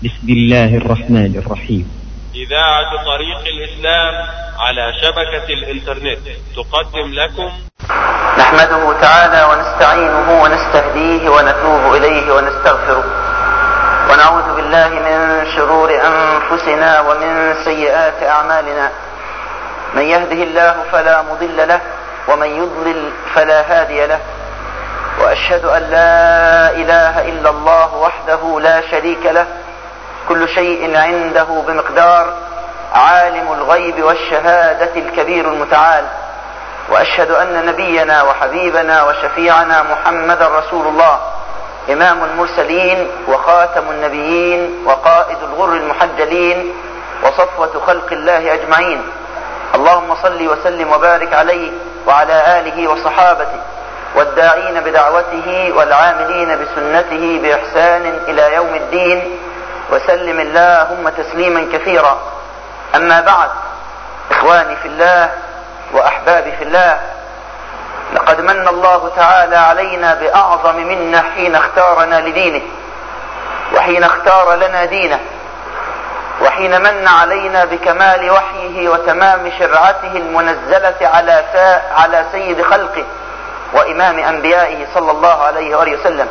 بسم الله الرحمن الرحيم. إذاعة طريق الإسلام على شبكة الإنترنت تقدم لكم. نحمده تعالى ونستعينه ونستهديه ونتوب إليه ونستغفره، ونعوذ بالله من شرور أنفسنا ومن سيئات أعمالنا. من يهده الله فلا مضل له ومن يضلل فلا هادي له، وأشهد أن لا إله إلا الله وحده لا شريك له، كل شيء عنده بمقدار، عالم الغيب والشهادة الكبير المتعال. وأشهد أن نبينا وحبيبنا وشفيعنا محمد رسول الله، إمام المرسلين وخاتم النبيين وقائد الغر المحجلين وصفوة خلق الله أجمعين. اللهم صل وسلم وبارك عليه وعلى آله وصحابته والداعين بدعوته والعاملين بسنته بإحسان إلى يوم الدين، وسلم اللهم تسليما كثيرا. أما بعد، إخواني في الله وأحبابي في الله، لقد من الله تعالى علينا بأعظم منة حين اختارنا لدينه، وحين اختار لنا دينه، وحين من علينا بكمال وحيه وتمام شرعته المنزلة على سيد خلقه وإمام أنبيائه صلى الله عليه وآله وسلم.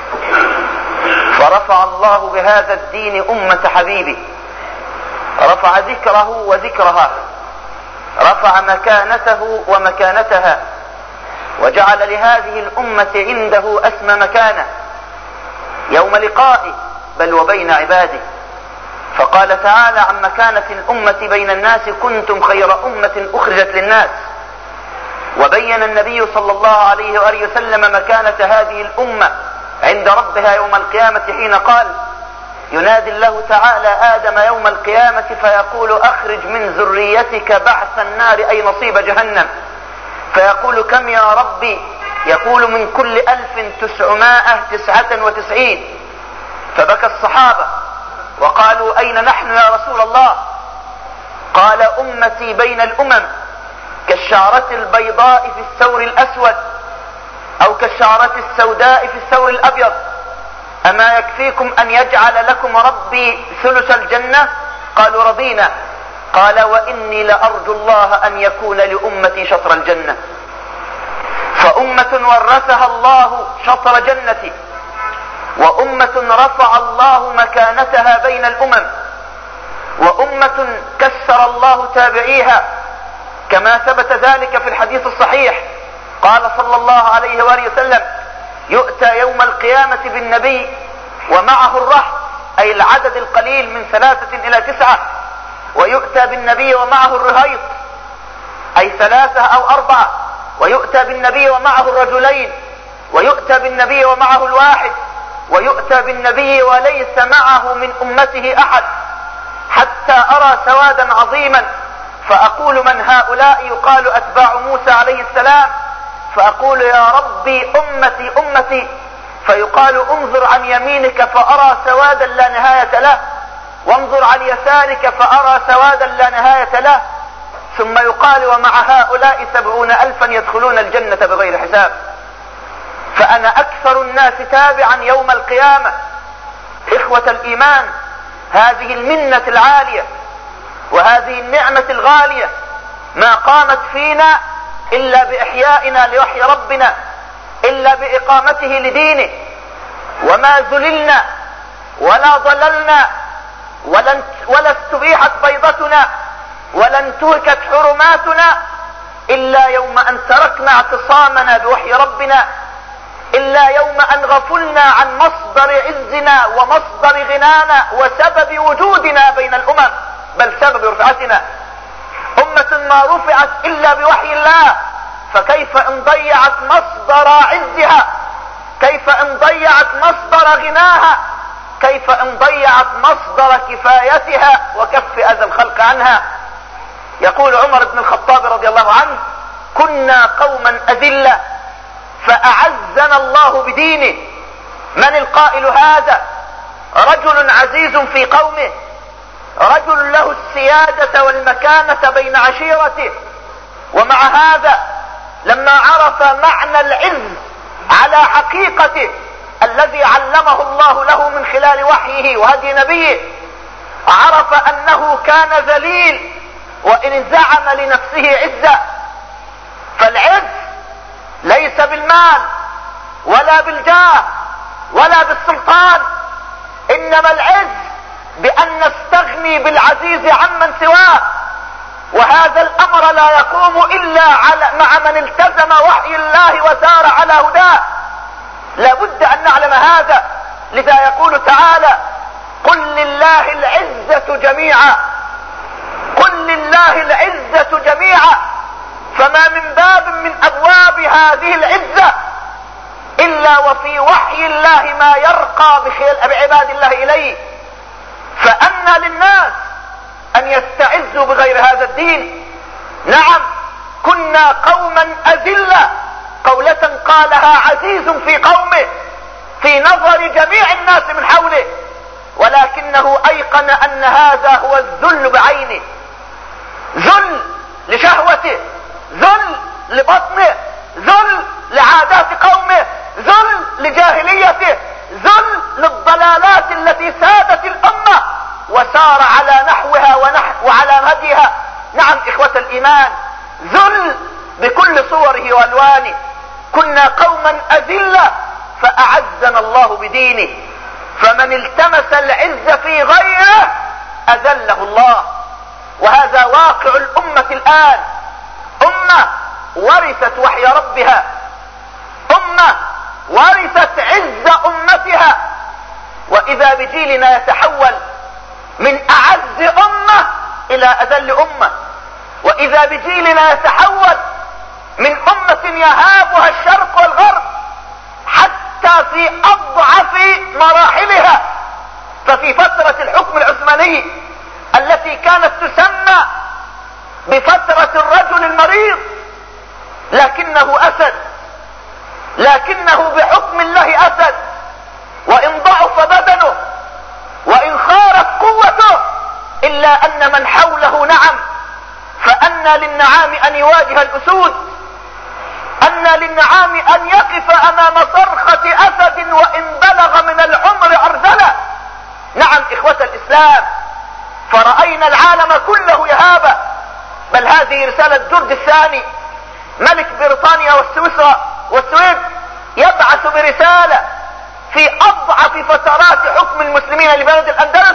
فرفع الله بهذا الدين أمة حبيبه، رفع ذكره وذكرها، رفع مكانته ومكانتها، وجعل لهذه الأمة عنده أسمى مكانة يوم لقائه بل وبين عباده. فقال تعالى عن مكانة الأمة بين الناس: كنتم خير أمة أخرجت للناس. وبين النبي صلى الله عليه وآله وسلم مكانة هذه الأمة عند ربها يوم القيامة حين قال: ينادي الله تعالى آدم يوم القيامة فيقول: أخرج من ذريتك بعث النار أي نصيب جهنم. فيقول: كم يا ربي؟ يقول: من كل 1999. فبكى الصحابة وقالوا: أين نحن يا رسول الله؟ قال: أمتي بين الأمم كالشعرة البيضاء في الثور الأسود، أو كالشعرة السوداء في الثور الأبيض. أما يكفيكم أن يجعل لكم ربي ثلث الجنة؟ قالوا: رضينا. قال: وإني لأرجو الله أن يكون لأمتي شطر الجنة. فأمة ورثها الله شطر جنتي، وأمة رفع الله مكانتها بين الأمم، وأمة كسر الله تابعيها، كما ثبت ذلك في الحديث الصحيح. قال صلى الله عليه وآله وسلم: يؤتى يوم القيامة بالنبي ومعه الرهط، أي العدد القليل من 3 إلى 9، ويؤتى بالنبي ومعه الرهيط، أي 3 أو 4، ويؤتى بالنبي ومعه الرجلين، ويؤتى بالنبي ومعه الواحد، ويؤتى بالنبي وليس معه من أمته أحد، حتى أرى سوادا عظيما فأقول: من هؤلاء؟ يقال: أتباع موسى عليه السلام. فأقول: يا ربي أمتي أمتي. فيقال: انظر عن يمينك فأرى سوادا لا نهاية له، وانظر عن يسارك فأرى سوادا لا نهاية له. ثم يقال: ومع هؤلاء 70,000 يدخلون الجنة بغير حساب. فأنا أكثر الناس تابعا يوم القيامة. إخوة الإيمان، هذه المنة العالية وهذه النعمة الغالية ما قامت فينا إلا بإحيائنا لوحي ربنا، إلا بإقامته لدينه. وما ذللنا ولا ضللنا ولا استبيحت بيضتنا ولا انتهكت حرماتنا إلا يوم أن تركنا اعتصامنا بوحي ربنا، إلا يوم أن غفلنا عن مصدر عزنا ومصدر غنانا وسبب وجودنا بين الأمم، بل سبب رفعتنا. أمة ما رفعت إلا بوحي الله، فكيف إن ضيعت مصدر عزها؟ كيف إن ضيعت مصدر غناها؟ كيف إن ضيعت مصدر كفايتها وكف أذى الخلق عنها؟ يقول عمر بن الخطاب رضي الله عنه: كنا قوما أذلة فأعزنا الله بدينه. من القائل هذا؟ رجل عزيز في قومه، رجل له السيادة والمكانة بين عشيرته. ومع هذا لما عرف معنى العز على حقيقته الذي علمه الله له من خلال وحيه وهدي نبيه، عرف انه كان ذليل وان زعم لنفسه عزة. فالعز ليس بالمال ولا بالجاه ولا بالسلطان، انما العز بان نستغني بالعزيز عمن سواه. وهذا الامر لا يقوم الا مع من التزم وحي الله وسار على هداه. لابد ان نعلم هذا. لذا يقول تعالى: قل لله العزة جميعا، قل لله العزة جميعا. فما من باب من ابواب هذه العزة الا وفي وحي الله ما يرقى بعباد الله اليه. فأنى للناس ان يستعزوا بغير هذا الدين. نعم، كنا قوما اذلة، قولة قالها عزيز في قومه في نظر جميع الناس من حوله، ولكنه ايقن ان هذا هو الذل بعينه. ذل لشهوته، ذل لبطنه، ذل لعادات قومه، ذل لجاهليته، ذل للضلالات التي سادت الامة وسار على نحوها وعلى هديها. نعم اخوة الايمان، ذل بكل صوره والوانه. كنا قوما اذلة فاعزنا الله بدينه. فمن التمس العز في غيره اذله الله. وهذا واقع الامة الان. امة ورثت وحي ربها، امة ورثت عز امتها، واذا بجيلنا يتحول من اعز امة الى اذل امة، واذا بجيلنا يتحول من امة يهابها الشرق والغرب حتى في اضعف مراحلها. ففي فترة الحكم العثماني التي كانت تسمى بفترة الرجل المريض، لكنه اسد، لكنه بحكم الله اسد. وان ضعف بدنه وان خارت قوته الا ان من حوله نعم. فأنى للنعام ان يواجه الاسود، أنى للنعام ان يقف امام صرخة اسد وان بلغ من العمر عرذلة. نعم اخوة الاسلام، فرأينا العالم كله يهابه. بل هذه رسالة جورج الثاني ملك بريطانيا والسويد يبعث برسالة في اضعف فترات حكم المسلمين لبلد الاندلس،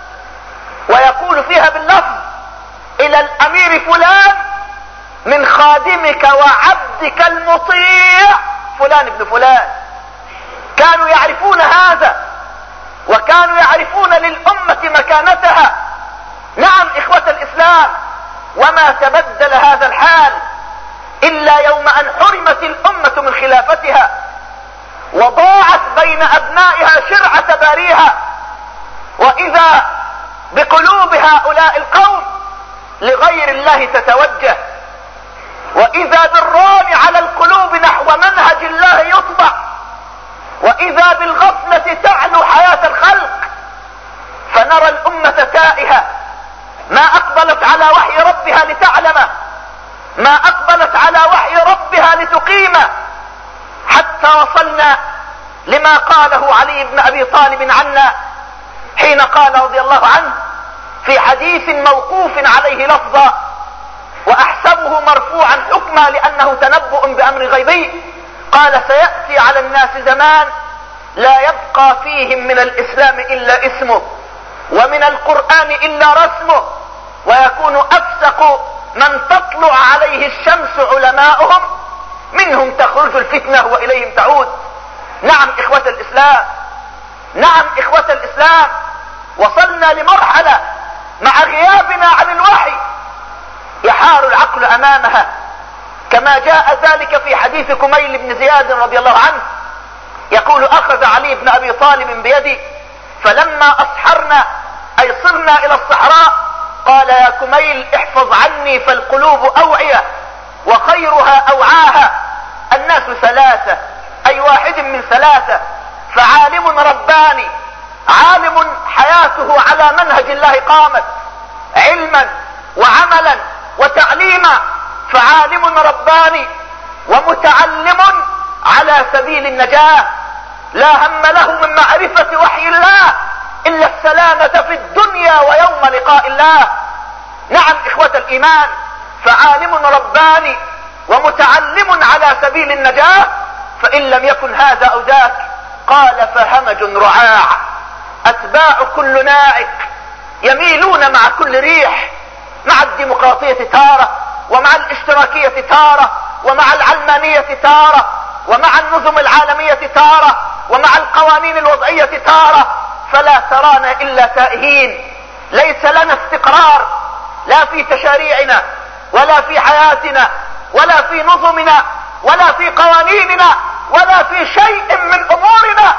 ويقول فيها باللفظ: الى الامير فلان من خادمك وعبدك المطيع فلان ابن فلان. كانوا يعرفون هذا، وكانوا يعرفون للامة مكانتها. نعم اخوة الاسلام، وما تبدل هذا الحال الا يوم ان حرمت الامة من خلافتها وضاعت بين ابنائها شرعة باريها، واذا بقلوب هؤلاء القوم لغير الله تتوجه، واذا بالران على القلوب نحو منهج الله يطبع، واذا بالغفلة تعلو حياة الخلق. فنرى الامة تائهة، ما اقبلت على وحي ربها لتعلمه، ما اقبلت على وحي ربها لتقيمه، حتى وصلنا لما قاله علي بن ابي طالب عنا حين قال رضي الله عنه في حديث موقوف عليه لفظا واحسبه مرفوعا حكما لانه تنبؤ بامر غيبي، قال: سيأتي على الناس زمان لا يبقى فيهم من الاسلام الا اسمه ومن القرآن الا رسمه، ويكون افسق من تطلع عليه الشمس علماؤهم، منهم تخرج الفتنة واليهم تعود. نعم اخوة الاسلام، نعم اخوة الاسلام، وصلنا لمرحلة مع غيابنا عن الوحي يحار العقل امامها، كما جاء ذلك في حديث كميل بن زياد رضي الله عنه يقول: اخذ علي بن ابي طالب بيدي فلما اصحرنا اي صرنا الى الصحراء قال: يا كميل احفظ عني فالقلوب اوعية وخيرها اوعاها. الناس ثلاثة، اي واحد من ثلاثة: فعالم رباني، عالم حياته على منهج الله قامت علما وعملا وتعليما، فعالم رباني، ومتعلم على سبيل النجاة. لا هم له من معرفة وحي الله إلا السلامة في الدنيا ويوم لقاء الله. نعم إخوة الإيمان، فعالم رباني ومتعلم على سبيل النجاة، فإن لم يكن هذا أو ذاك قال فهمج رعاع، أتباع كل نائك يميلون مع كل ريح، مع الديمقراطية تارة، ومع الاشتراكية تارة، ومع العلمانية تارة، ومع النظم العالمية تارة، ومع القوانين الوضعية تارة، فلا ترانا إلا تائهين. ليس لنا استقرار لا في تشاريعنا ولا في حياتنا ولا في نظمنا ولا في قوانيننا ولا في شيء من أمورنا.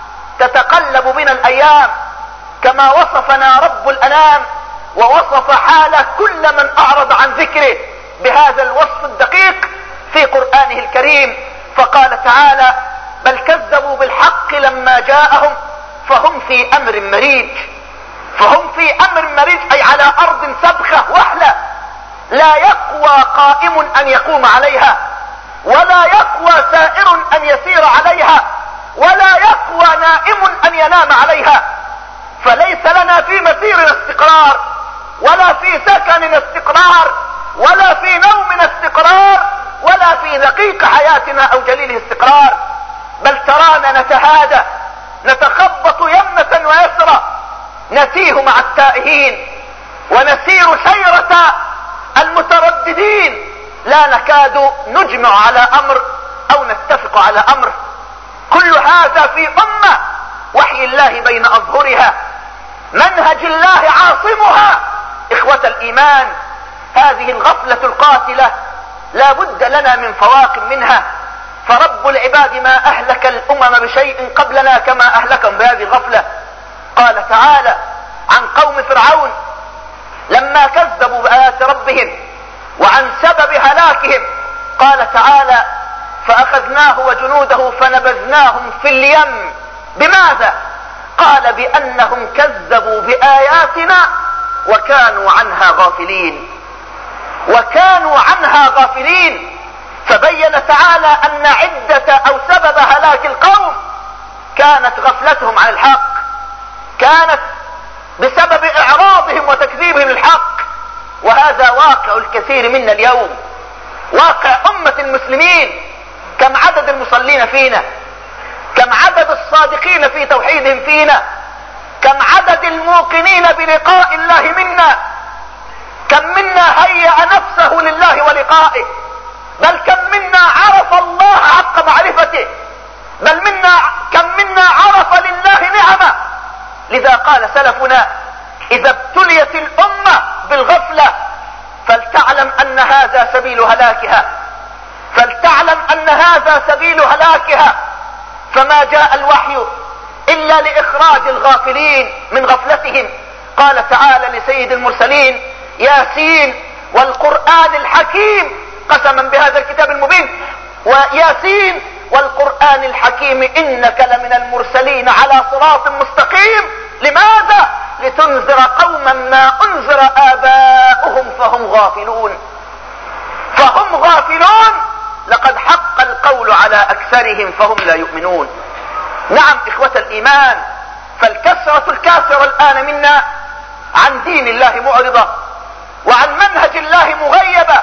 تتقلب بنا الأيام كما وصفنا رب الأنام، ووصف حال كل من أعرض عن ذكره بهذا الوصف الدقيق في قرآنه الكريم، فقال تعالى: بل كذبوا بالحق لما جاءهم فهم في أمر مريج. فهم في أمر مريج أي على أرض سبخة وحلة، لا يقوى قائم أن يقوم عليها، ولا يقوى سائر أن يسير عليها، ولا يقوى نائم أن ينام عليها. فليس لنا في مسيرنا استقرار، ولا في سكننا استقرار، ولا في نومنا استقرار، ولا في دقيق حياتنا أو جليل استقرار. بل ترانا نتهادى، نتخبط يمنة ويسرى، نتيه مع التائهين، ونسير سيرة المترددين، لا نكاد نجمع على أمر أو نتفق على أمر. كل هذا في أمة وحي الله بين أظهرها، منهج الله عاصمها. إخوة الإيمان، هذه الغفلة القاتلة لا بد لنا من فواق منها، فرب العباد ما أهلك الأمم بشيء قبلنا كما أهلكهم بهذه الغفلة. قال تعالى عن قوم فرعون لما كذبوا بآيات ربهم وعن سبب هلاكهم، قال تعالى: فأخذناه وجنوده فنبذناهم في اليم. بماذا؟ قال: بأنهم كذبوا بآياتنا وكانوا عنها غافلين. وكانوا عنها غافلين. فبين تعالى أن عدة أو سبب هلاك القوم كانت غفلتهم عن الحق، كانت بسبب إعراضهم وتكذيبهم للحق. وهذا واقع الكثير منا اليوم، واقع أمة المسلمين. كم عدد المصلين فينا، كم عدد الصادقين في توحيدهم فينا، كم عدد الموقنين بلقاء الله منا، كم منا هيأ نفسه لله ولقائه، بل كم منا عرف الله حق معرفته، بل كم منا عرف لله نعمه. لذا قال سلفنا: إذا ابتليت الأمة بالغفلة فلتعلم أن هذا سبيل هلاكها، فلتعلم أن هذا سبيل هلاكها. فما جاء الوحي إلا لإخراج الغافلين من غفلتهم. قال تعالى لسيد المرسلين: ياسين والقرآن الحكيم، قسما بهذا الكتاب المبين، وياسين والقرآن الحكيم إنك لمن المرسلين على صراط مستقيم. لماذا؟ لتنذر قوما ما أنذر آباؤهم فهم غافلون. فهم غافلون، لقد حق القول على أكثرهم فهم لا يؤمنون. نعم إخوة الإيمان، فالكسرة الكاسرة الآن منا عن دين الله معرضة، وعن منهج الله مغيبة.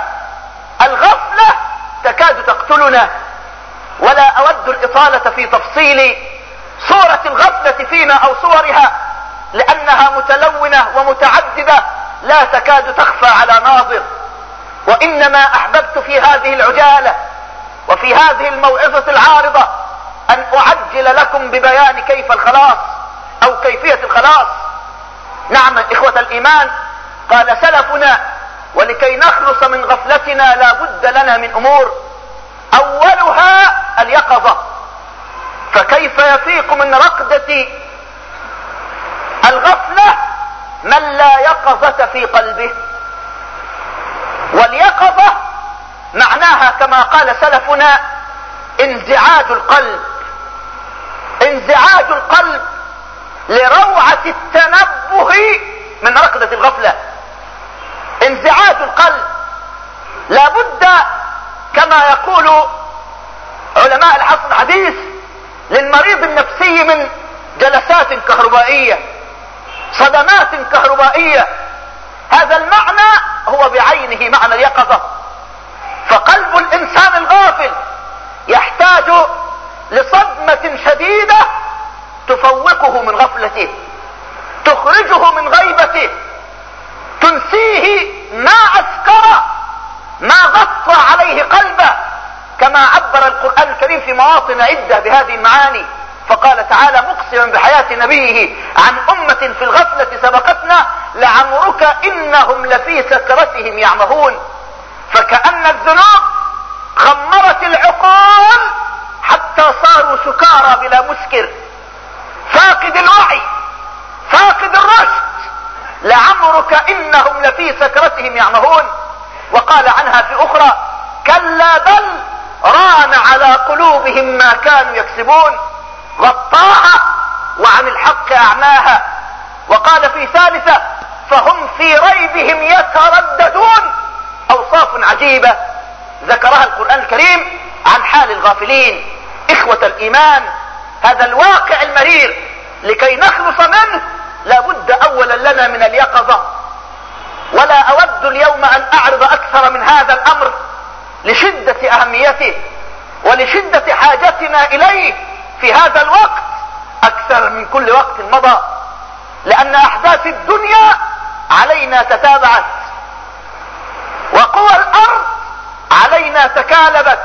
الغفلة تكاد تقتلنا، ولا أود الإطالة في تفصيل صورة الغفلة فينا أو صورها، لأنها متلونة ومتعددة لا تكاد تخفى على ناظر. وإنما أحببت في هذه العجالة وفي هذه الموعظة العارضة أن أعجل لكم ببيان كيف الخلاص أو كيفية الخلاص. نعم إخوة الإيمان، قال سلفنا: ولكي نخلص من غفلتنا لا بد لنا من أمور، أولها اليقظة. فكيف يفيق من رقدة الغفلة من لا يقظة في قلبه؟ واليقظة معناها كما قال سلفنا انزعاج القلب، انزعاج القلب لروعة التنبه من رقدة الغفلة. انزعاج القلب لابد كما يقول علماء العصر الحديث، للمريض النفسي من جلسات كهربائية، صدمات كهربائية. هذا المعنى هو بعينه معنى اليقظة. فقلب الانسان الغافل يحتاج لصدمة شديدة تفوقه من غفلته، تخرجه من غيبته، تنسيه ما أسكر، ما غطى عليه قلبه، كما عبر القرآن الكريم في مواطن عدة بهذه المعاني. فقال تعالى مقسما بحياة نبيه عن أمة في الغفلة سبقتنا لعمرك إنهم لفي سكرتهم يعمهون. فكأن الذنوب خمرت العقول حتى صاروا سكارى بلا مسكر، فاقد الوعي، فاقد الرشد. لعمرك إنهم لفي سكرتهم يعمهون. وقال عنها في أخرى كلا بل ران على قلوبهم ما كانوا يكسبون، غطاها وعن الحق أعماها. وقال في ثالثة فهم في ريبهم يترددون. أوصاف عجيبة ذكرها القرآن الكريم عن حال الغافلين. إخوة الإيمان، هذا الواقع المرير لكي نخلص منه لابد أولا لنا من اليقظة. ولا أود اليوم أن أعرض أكثر من هذا الأمر لشدة أهميته ولشدة حاجتنا إليه في هذا الوقت أكثر من كل وقت مضى، لأن أحداث الدنيا علينا تتابعت، وقوى الأرض علينا تكالبت،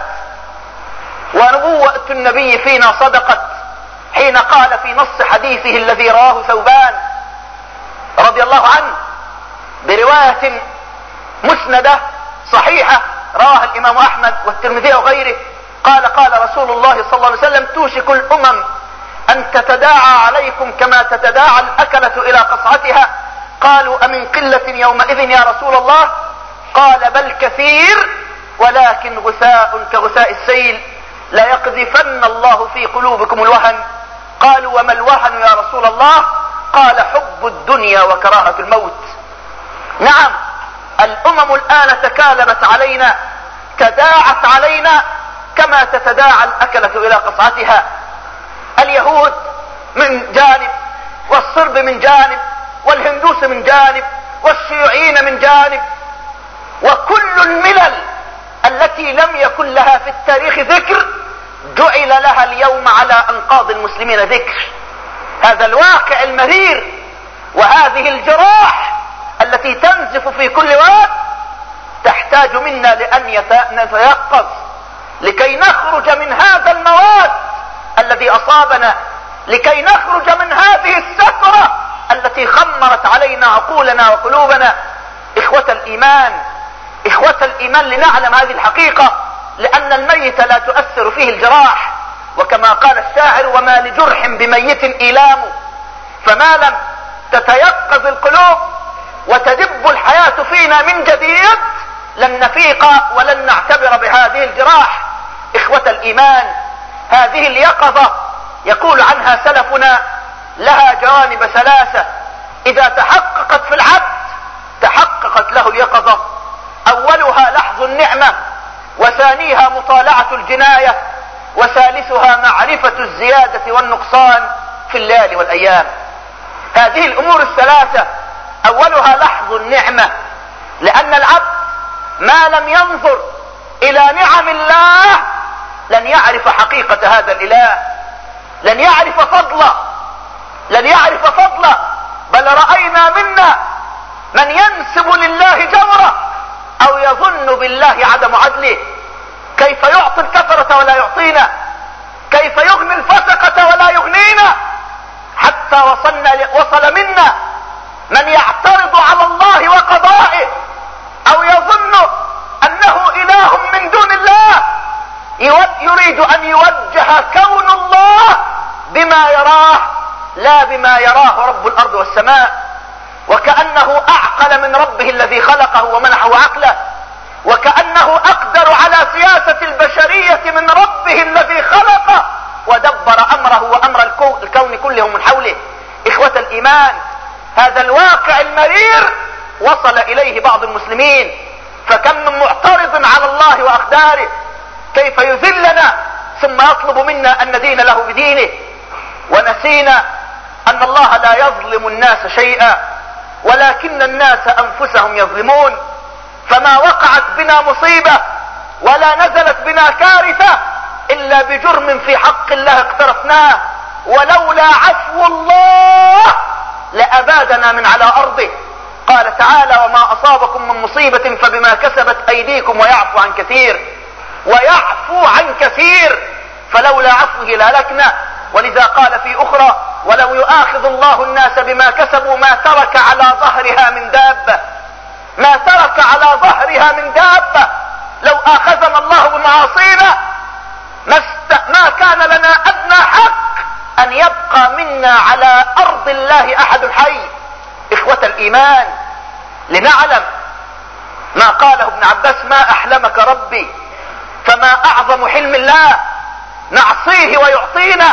ونبوة النبي فينا صدقت حين قال في نص حديثه الذي رواه ثوبان رضي الله عنه برواية مسندة صحيحة رواها الإمام أحمد والترمذي وغيره، قال قال رسول الله صلى الله عليه وسلم توشك الأمم أن تتداعى عليكم كما تتداعى الأكلة إلى قصعتها. قالوا أمن قلة يومئذ يا رسول الله؟ قال بل كثير ولكن غثاء كغثاء السيل لا يقذفن الله في قلوبكم الوهن. قالوا وما الوهن يا رسول الله؟ قال حب الدنيا وكراهة الموت. نعم الأمم الآن تكالبت علينا، تداعت علينا كما تتداعى الأكلة إلى قصعتها. اليهود من جانب، والصرب من جانب، والهندوس من جانب، والشيوعيين من جانب، وكل الملل التي لم يكن لها في التاريخ ذكر جعل لها اليوم على أنقاض المسلمين ذكر. هذا الواقع المرير وهذه الجراح التي تنزف في كل وقت تحتاج منا لأن نتيقظ لكي نخرج من هذا المواد الذي أصابنا، لكي نخرج من هذه السكرة التي خمرت علينا عقولنا وقلوبنا. إخوة الإيمان، إخوة الإيمان، لنعلم هذه الحقيقة، لأن الميت لا تؤثر فيه الجراح، وكما قال الشاعر وما لجرح بميت إيلام. فما لم تتيقظ القلوب وتدب الحياة فينا من جديد لن نفيق ولن نعتبر بهذه الجراح. إخوة الإيمان، هذه اليقظة يقول عنها سلفنا لها جوانب ثلاثة، إذا تحققت في العبد تحققت له اليقظة. أولها لحظ النعمة، وثانيها مطالعة الجناية، وثالثها معرفة الزيادة والنقصان في الليالي والأيام. هذه الأمور الثلاثة أولها لحظ النعمة، لأن العبد ما لم ينظر إلى نعم الله لن يعرف حقيقة هذا الإله، لن يعرف فضله، لن يعرف فضله. بل رأينا منا من ينسب لله جوره أو يظن بالله عدم عدله. كيف يعطي الكفرة ولا يعطينا، كيف يغني الفسقة ولا يغنينا، حتى وصل منا من يعترض على الله وقضائه أو يظن أنه إله من دون الله، يريد أن يوجه كون الله بما يراه لا بما يراه رب الأرض والسماء، وكأنه أعقل من ربه الذي خلقه ومنحه عقله، وكأنه أقدر على سياسة البشرية من ربه الذي خلقه ودبر أمره وأمر الكون كله من حوله. إخوة الإيمان، هذا الواقع المرير وصل إليه بعض المسلمين، فكم من معترض على الله وأقداره، كيف يذلنا ثم يطلب منا ان ندين له بدينه، ونسينا ان الله لا يظلم الناس شيئا ولكن الناس انفسهم يظلمون. فما وقعت بنا مصيبة ولا نزلت بنا كارثة الا بجرم في حق الله اقترفناه، ولولا عفو الله لابادنا من على ارضه. قال تعالى: وما اصابكم من مصيبة فبما كسبت ايديكم ويعفو عن كثير، ويعفو عن كثير، فلولا عفوه لهلكنا. ولذا قال في اخرى: ولو يؤاخذ الله الناس بما كسبوا ما ترك على ظهرها من دابة، ما ترك على ظهرها من دابة. لو اخذنا الله بمعاصينا ما كان لنا ادنى حق ان يبقى منا على ارض الله احد حي. اخوة الايمان، لنعلم ما قاله ابن عباس: ما احلمك ربي، فما اعظم حلم الله، نعصيه ويعطينا،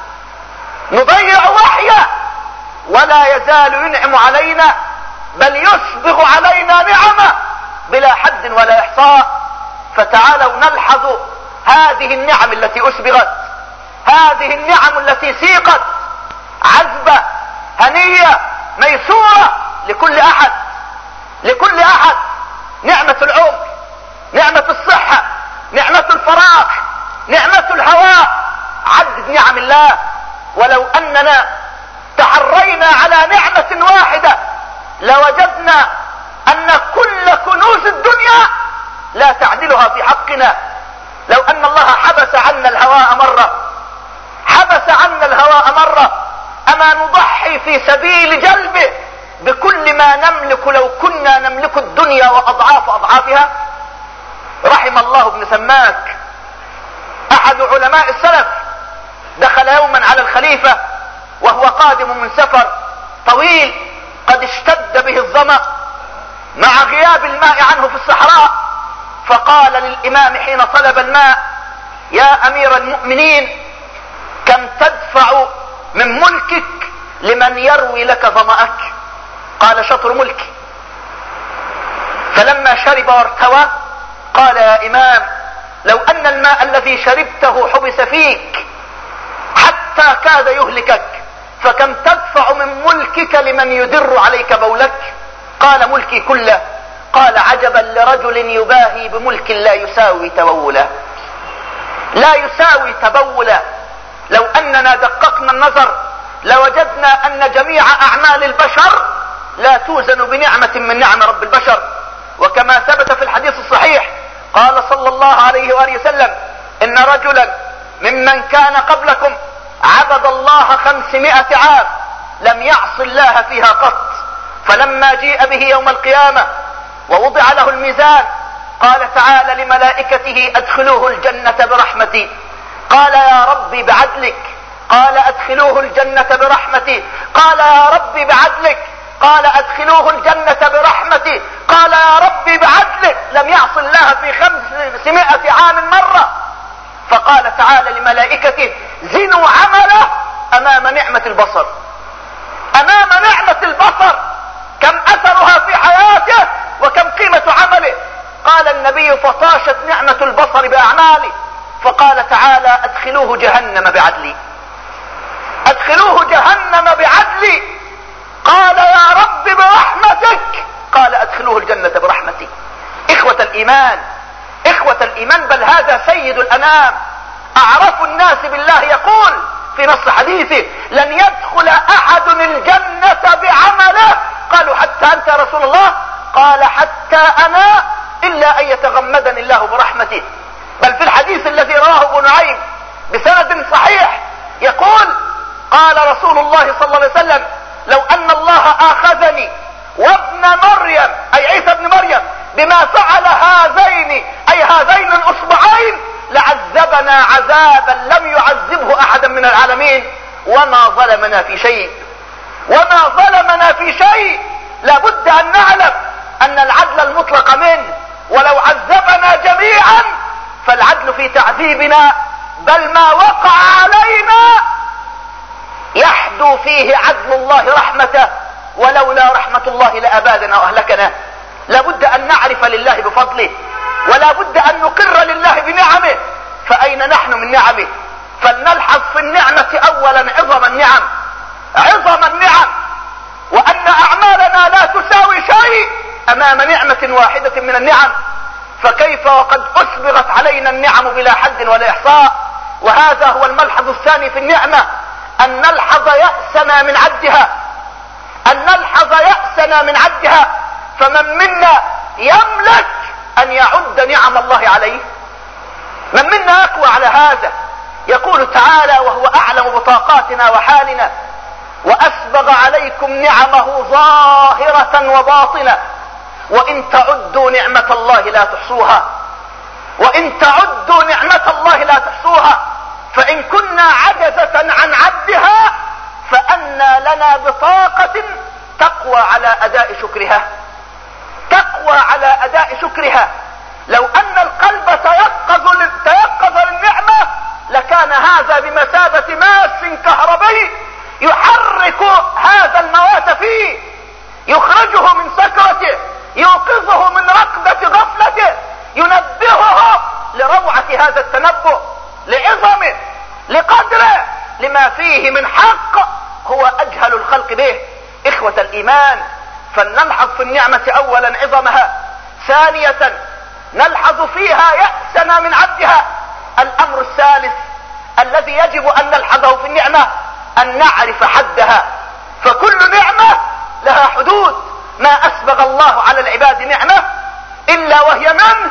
نضيع وحيه ولا يزال ينعم علينا، بل يسبغ علينا نعمه بلا حد ولا احصاء. فتعالوا نلحظ هذه النعم التي اسبغت، هذه النعم التي سيقت عذبة هنية ميسورة لكل احد، لكل احد. نعمة العمر، نعمة الصحة، نعمة الفراغ، نعمة الهواء، عدد نعم الله. ولو اننا تحرينا على نعمة واحدة لوجدنا ان كل كنوز الدنيا لا تعدلها في حقنا. لو ان الله حبس عنا الهواء مرة، حبس عنا الهواء مرة، اما نضحي في سبيل جلبه بكل ما نملك لو كنا نملك الدنيا واضعاف اضعافها؟ رحم الله ابن سماك احد علماء السلف، دخل يوما على الخليفة وهو قادم من سفر طويل قد اشتد به الظمأ مع غياب الماء عنه في الصحراء، فقال للامام حين طلب الماء: يا امير المؤمنين، كم تدفع من ملكك لمن يروي لك ظمأك؟ قال: شطر ملكي. فلما شرب وارتوى قال: يا امام، لو ان الماء الذي شربته حبس فيك حتى كاد يهلكك، فكم تدفع من ملكك لمن يدر عليك بولك؟ قال: ملكي كله. قال: عجبا لرجل يباهي بملك لا يساوي تبولا، لا يساوي تبولا. لو اننا دققنا النظر لوجدنا ان جميع اعمال البشر لا توزن بنعمة من نعم رب البشر. وكما ثبت في الحديث الصحيح قال صلى الله عليه وآله وسلم: ان رجلا ممن كان قبلكم عبد الله 500 عام لم يعص الله فيها قط، فلما جيء به يوم القيامة ووضع له الميزان قال تعالى لملائكته: ادخلوه الجنة برحمتي. قال: يا ربي بعدلك. قال: ادخلوه الجنة برحمتي. قال: يا ربي بعدلك. قال: ادخلوه الجنة برحمتي. قال: يا ربي بعدلك. لم يعص الله في 500 عام مرة. فقال تعالى لملائكته: زنوا عمله امام نعمة البصر، امام نعمة البصر، كم اثرها في حياته وكم قيمة عمله. قال النبي: فطاشت نعمة البصر باعماله. فقال تعالى: ادخلوه جهنم بعدلي، ادخلوه جهنم بعدلي. قال: يا رب برحمتك. قال: ادخلوه الجنة برحمتي. اخوة الايمان، اخوة الايمان، بل هذا سيد الانام اعرف الناس بالله يقول في نص حديثه: لن يدخل احد الجنة بعمله. قالوا: حتى انت يا رسول الله؟ قال: حتى انا، الا ان يتغمدني الله برحمته. بل في الحديث الذي رواه ابن نعيم بسند صحيح يقول: قال رسول الله صلى الله عليه وسلم: لو ان الله اخذني وابن مريم، اي عيسى ابن مريم، بما فعل هذين، اي هذين الاصبعين، لعذبنا عذابا لم يعذبه احدا من العالمين، وما ظلمنا في شيء، وما ظلمنا في شيء. لابد ان نعلم ان العدل المطلق منه، ولو عذبنا جميعا فالعدل في تعذيبنا، بل ما وقع علينا يحدو فيه عدل الله رحمته، ولولا رحمة الله لأبادنا وأهلكنا. لابد أن نعرف لله بفضله، ولا بد أن نقر لله بنعمه. فأين نحن من نعمه؟ فلنلحظ في النعمة أولا عظم النعم، عظم النعم، وأن أعمالنا لا تساوي شيء أمام نعمة واحدة من النعم. فكيف وقد أسبغت علينا النعم بلا حد ولا إحصاء؟ وهذا هو الملحظ الثاني في النعمة، أن نلحظ يأسنا من عدها، أن نلحظ يأسنا من عدها. فمن منا يملك أن يعد نعم الله عليه؟ من منا يقوى على هذا؟ يقول تعالى وهو أعلم بطاقاتنا وحالنا: وأسبغ عليكم نعمه ظاهرة وباطنة وإن تعدوا نعمة الله لا تحصوها، وإن تعدوا نعمة الله لا تحصوها. فإن كنا عجزة عن عدها فأنى لنا بطاقة تقوى على أداء شكرها، تقوى على أداء شكرها. لو أن القلب تيقظ للنعمة لكان هذا بمثابة ماس كهربي يحرك هذا الموات فيه، يخرجه من سكرته، يوقظه من رقدة غفلته، ينبهه لروعة هذا التنبؤ، لعظمه، لقدره، لما فيه من حق هو أجهل الخلق به. إخوة الإيمان، فلنلحظ في النعمة أولا عظمها، ثانية نلحظ فيها يأسنا من عبدها. الأمر الثالث الذي يجب أن نلحظه في النعمة أن نعرف حدها، فكل نعمة لها حدود. ما أسبغ الله على العباد نعمة إلا وهي منه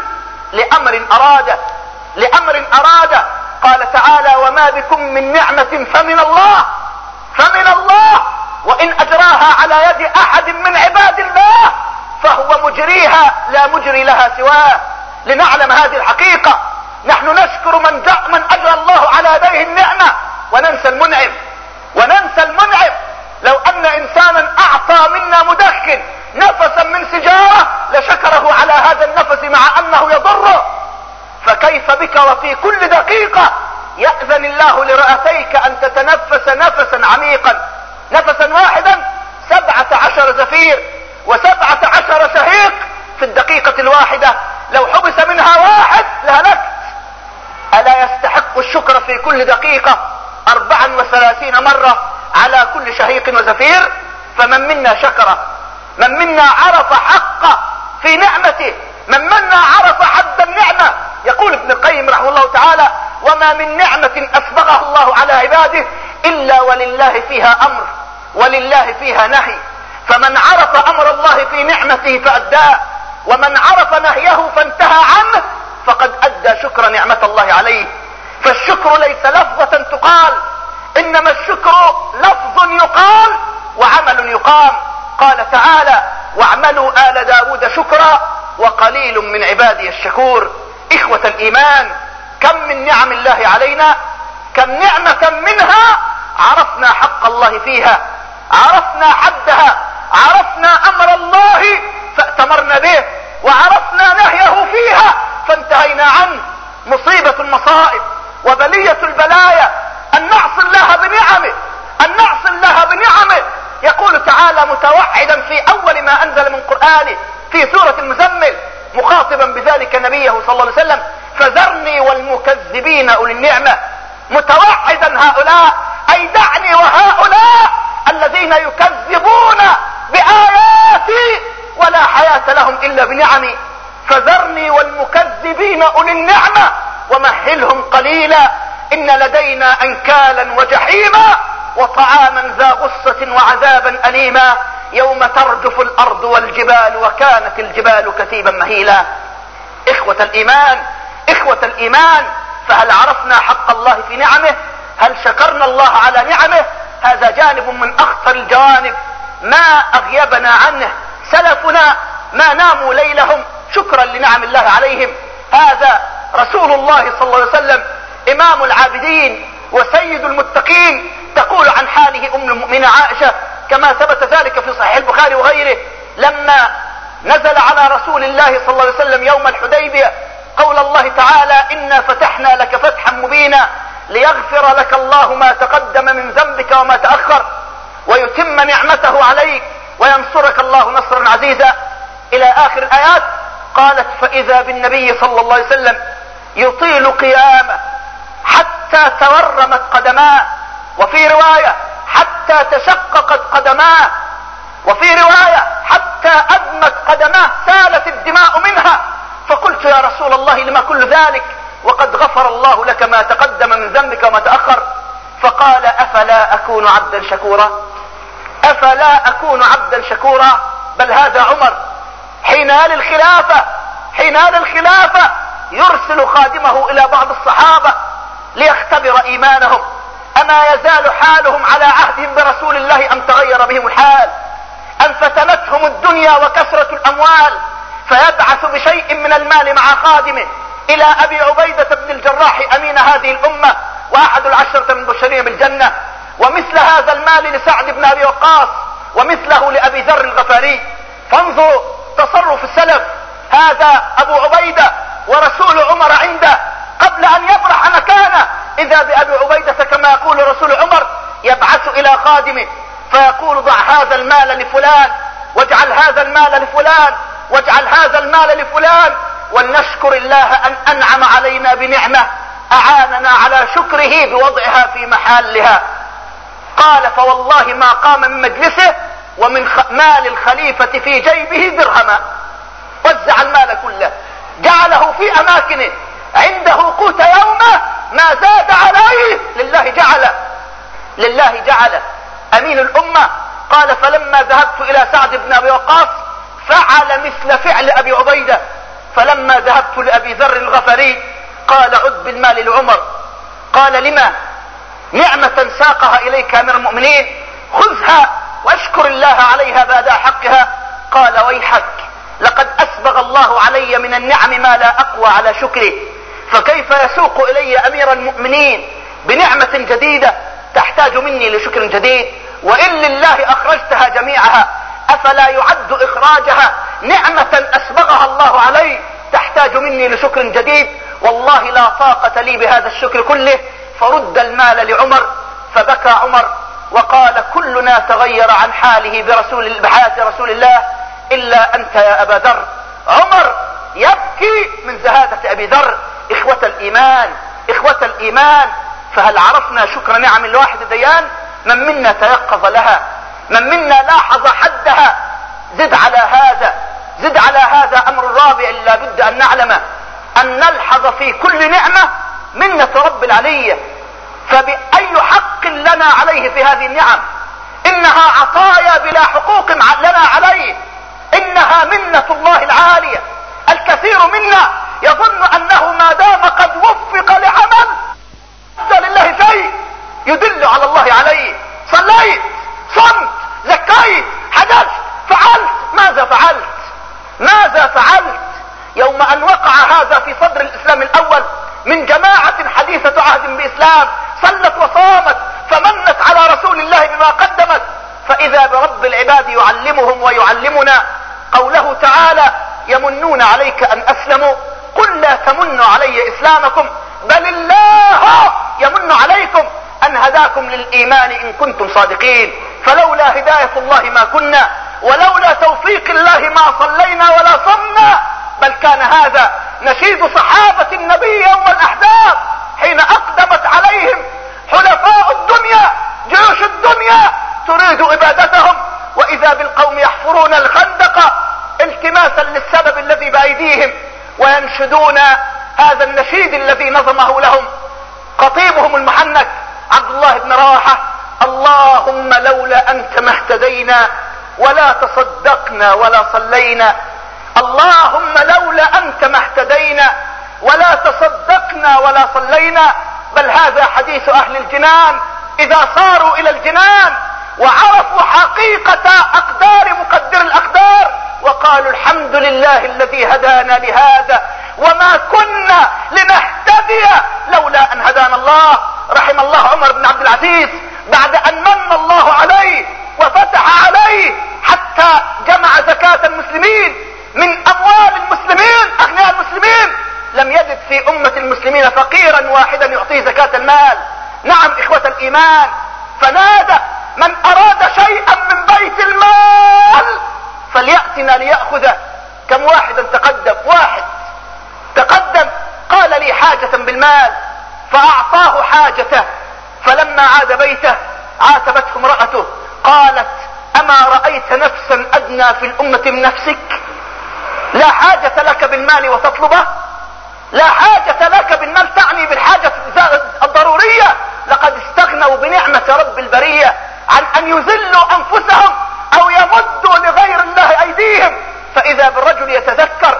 لأمر أراد. قال تعالى: وما بكم من نعمة فمن الله، وإن أجراها على يد أحد من عباد الله فهو مجريها لا مجري لها سواه. لنعلم هذه الحقيقة، نحن نشكر من أجرى الله على يديه النعمة وننسى المنعم. لو أن إنسانا أعطى منا مدخن نفسا من سجارة لشكره على هذا النفس مع أنه يضره، فكيف بك وفي كل دقيقة يأذن الله لرئتيك أن تتنفس نفسا عميقا، نفسا واحدا 17 زفير و17 شهيق في الدقيقة الواحدة. لو حبس منها واحد لهلكت. ألا يستحق الشكر في كل دقيقة 34 مرة على كل شهيق وزفير؟ فمن منا شكر، من منا عرف حقه في نعمته، من منا عرف حد النعمة. يقول ابن القيم رحمه الله تعالى: وما من نعمة أسبغها الله على عباده إلا ولله فيها أمر ولله فيها نهي. فمن عرف أمر الله في نعمته فأداه، ومن عرف نهيه فانتهى عنه فقد أدى شكر نعمة الله عليه. فالشكر ليس لفظة تقال، إنما الشكر لفظ يقال وعمل يقام. قال تعالى: واعملوا آل داود شكرا وقليل من عبادي الشكور. إخوة الإيمان، كم من نعم الله علينا، كم نعمة منها عرفنا حق الله فيها، عرفنا حدها، عرفنا أمر الله فأتمرنا به، وعرفنا نهيه فيها فانتهينا عنه. مصيبة المصائب وبلية البلايا أن نعصي الله بنعمه، يقول تعالى متوعدا في أول ما أنزل من قرآنه في سورة المزمل مخاطبا بذلك نبيه صلى الله عليه وسلم: فذرني والمكذبين أولي النعمة. متوعدا هؤلاء، أي دعني وهؤلاء الذين يكذبون بآياتي ولا حياة لهم إلا بنعمي. فذرني والمكذبين أولي النعمة ومهلهم قليلا إن لدينا أنكالا وجحيما وطعاما ذا غصة وعذابا أليما يوم ترجف الأرض والجبال وكانت الجبال كثيبا مهيلا. إخوة الإيمان، فهل عرفنا حق الله في نعمه؟ هل شكرنا الله على نعمه؟ هذا جانب من أخطر الجوانب ما أغيبنا عنه سلفنا، ما ناموا ليلهم شكرا لنعم الله عليهم. هذا رسول الله صلى الله عليه وسلم إمام العابدين وسيد المتقين، تقول عن حاله أم المؤمنين عائشة كما ثبت ذلك في صحيح البخاري وغيره: لما نزل على رسول الله صلى الله عليه وسلم يوم الحديبية قول الله تعالى: إنا فتحنا لك فتحا مبينا ليغفر لك الله ما تقدم من ذنبك وما تأخر ويتم نعمته عليك وينصرك الله نصرا عزيزا إلى آخر الآيات. قالت: فإذا بالنبي صلى الله عليه وسلم يطيل قيامه حتى تورمت قدماه، وفي رواية حتى تشققت قدماه، وفي رواية حتى أدمت قدماه سالت الدماء منها. فقلت يا رسول الله لما كل ذلك وقد غفر الله لك ما تقدم من ذنبك وما تأخر؟ فقال أفلا أكون عبدا شكورا، أفلا أكون عبدا شكورا. بل هذا عمر حين ينال الخلافة يرسل خادمه إلى بعض الصحابة ليختبر إيمانهم، أما يزال حالهم على عهدهم برسول الله أم تغير بهم الحال، أم فتنتهم الدنيا وكثرة الأموال. فيبعث بشيء من المال مع خادمه إلى أبي عبيدة بن الجراح أمين هذه الأمة وأحد العشرة المبشرين بالجنة، ومثل هذا المال لسعد بن أبي وقاص، ومثله لأبي ذر الغفاري. فانظروا تصرف السلف، هذا أبو عبيدة ورسول عمر عنده، قبل أن يبرح مكانه إذا بأبي عبيدة كما يقول رسول عمر يبعث إلى خادمه فيقول ضع هذا المال لفلان، واجعل هذا المال لفلان، واجعل هذا المال لفلان، ولنشكر الله أن أنعم علينا بنعمة أعاننا على شكره بوضعها في محلها. قال فوالله ما قام من مجلسه ومن مال الخليفة في جيبه درهما، وزع المال كله، جعله في أماكنه، عنده قوت يومه ما زاد عليه، لله جعله أمين الأمة. قال فلما ذهبت إلى سعد بن أبي وقاص فعل مثل فعل أبي عبيدة. فلما ذهبت لأبي ذر الغفاري قال عد بالمال لعمر. قال لما؟ نعمة ساقها إليك أمير المؤمنين، خذها واشكر الله عليها بأداء حقها. قال ويحك، لقد أسبغ الله علي من النعم ما لا أقوى على شكره، فكيف يسوق إلي أمير المؤمنين بنعمة جديدة تحتاج مني لشكر جديد؟ وإن لله أخرجتها جميعها أفلا يعد إخراجها نعمة أسبغها الله علي تحتاج مني لشكر جديد؟ والله لا طاقة لي بهذا الشكر كله. فرد المال لعمر، فبكى عمر وقال كلنا تغير عن حاله بحياة رسول الله إلا أنت يا أبا ذر. عمر يبكي من زهادة أبي ذر. إخوة الإيمان، فهل عرفنا شكر نعم الواحد ديان؟ من منا تيقظ لها، من منا لاحظ حدها. زد على هذا أمر رابع لا بد أن نعلم، أن نلحظ في كل نعمة منة رب العلي. فبأي حق لنا عليه في هذه النعم؟ إنها عطايا بلا حقوق لنا عليه، إنها منة الله العالية. الكثير منا يظن أنه ما دام قد وفق لعمل لله شيء يدل على الله عليه. صليت، صمت، زكيت، حدثت، فعلت، ماذا فعلت؟ يوم أن وقع هذا في صدر الإسلام الأول من جماعة حديثة عهد بإسلام صلت وصامت فمنت على رسول الله بما قدمت، فإذا برب العباد يعلمهم ويعلمنا قوله تعالى يمنون عليك أن أسلموا، قل لا تمنوا علي إسلامكم بل الله يمن عليكم أن هداكم للإيمان إن كنتم صادقين. فلولا هداية الله ما كنا، ولولا توفيق الله ما صلينا ولا صمنا، بل كان هذا نشيد صحابة النبي يوم الأحزاب حين أقدمت عليهم حلفاء الدنيا، جيوش الدنيا تريد إبادتهم، وإذا بالقوم يحفرون الخندق التماسا للسبب الذي بأيديهم، وينشدون هذا النشيد الذي نظمه لهم خطيبهم المحنك عبد الله بن رواحة: اللهم لولا أنت ما اهتدينا ولا تصدقنا ولا صلينا. اللهم لولا أنت ما اهتدينا ولا تصدقنا ولا صلينا. بل هذا حديث أهل الجنان إذا صاروا إلى الجنان وعرفوا حقيقة أقدار مقدر الأقدار وقالوا الحمد لله الذي هدانا لهذا وما كنا لنهتدي لولا أن هدانا الله. رحم الله عمر بن عبد العزيز بعد أن من الله عليه وفتح عليه حتى جمع زكاة المسلمين من أموال المسلمين أغنياء المسلمين، لم يجد في أمة المسلمين فقيرا واحدا يعطيه زكاة المال. نعم إخوة الإيمان، فنادى من أراد شيئا من بيت المال فليأتنا ليأخذه. كم واحدا تقدم؟ واحد تقدم قال لي حاجة المال فأعطاه حاجته، فلما عاد بيته عاتبته امرأته قالت: أما رأيت نفسا أدنى في الأمة من نفسك؟ لا حاجة لك بالمال وتطلبه، لا حاجة لك بالمال تعني بالحاجة الضرورية. لقد استغنوا بنعمة رب البرية عن أن يذلوا أنفسهم أو يمدوا لغير الله أيديهم. فإذا بالرجل يتذكر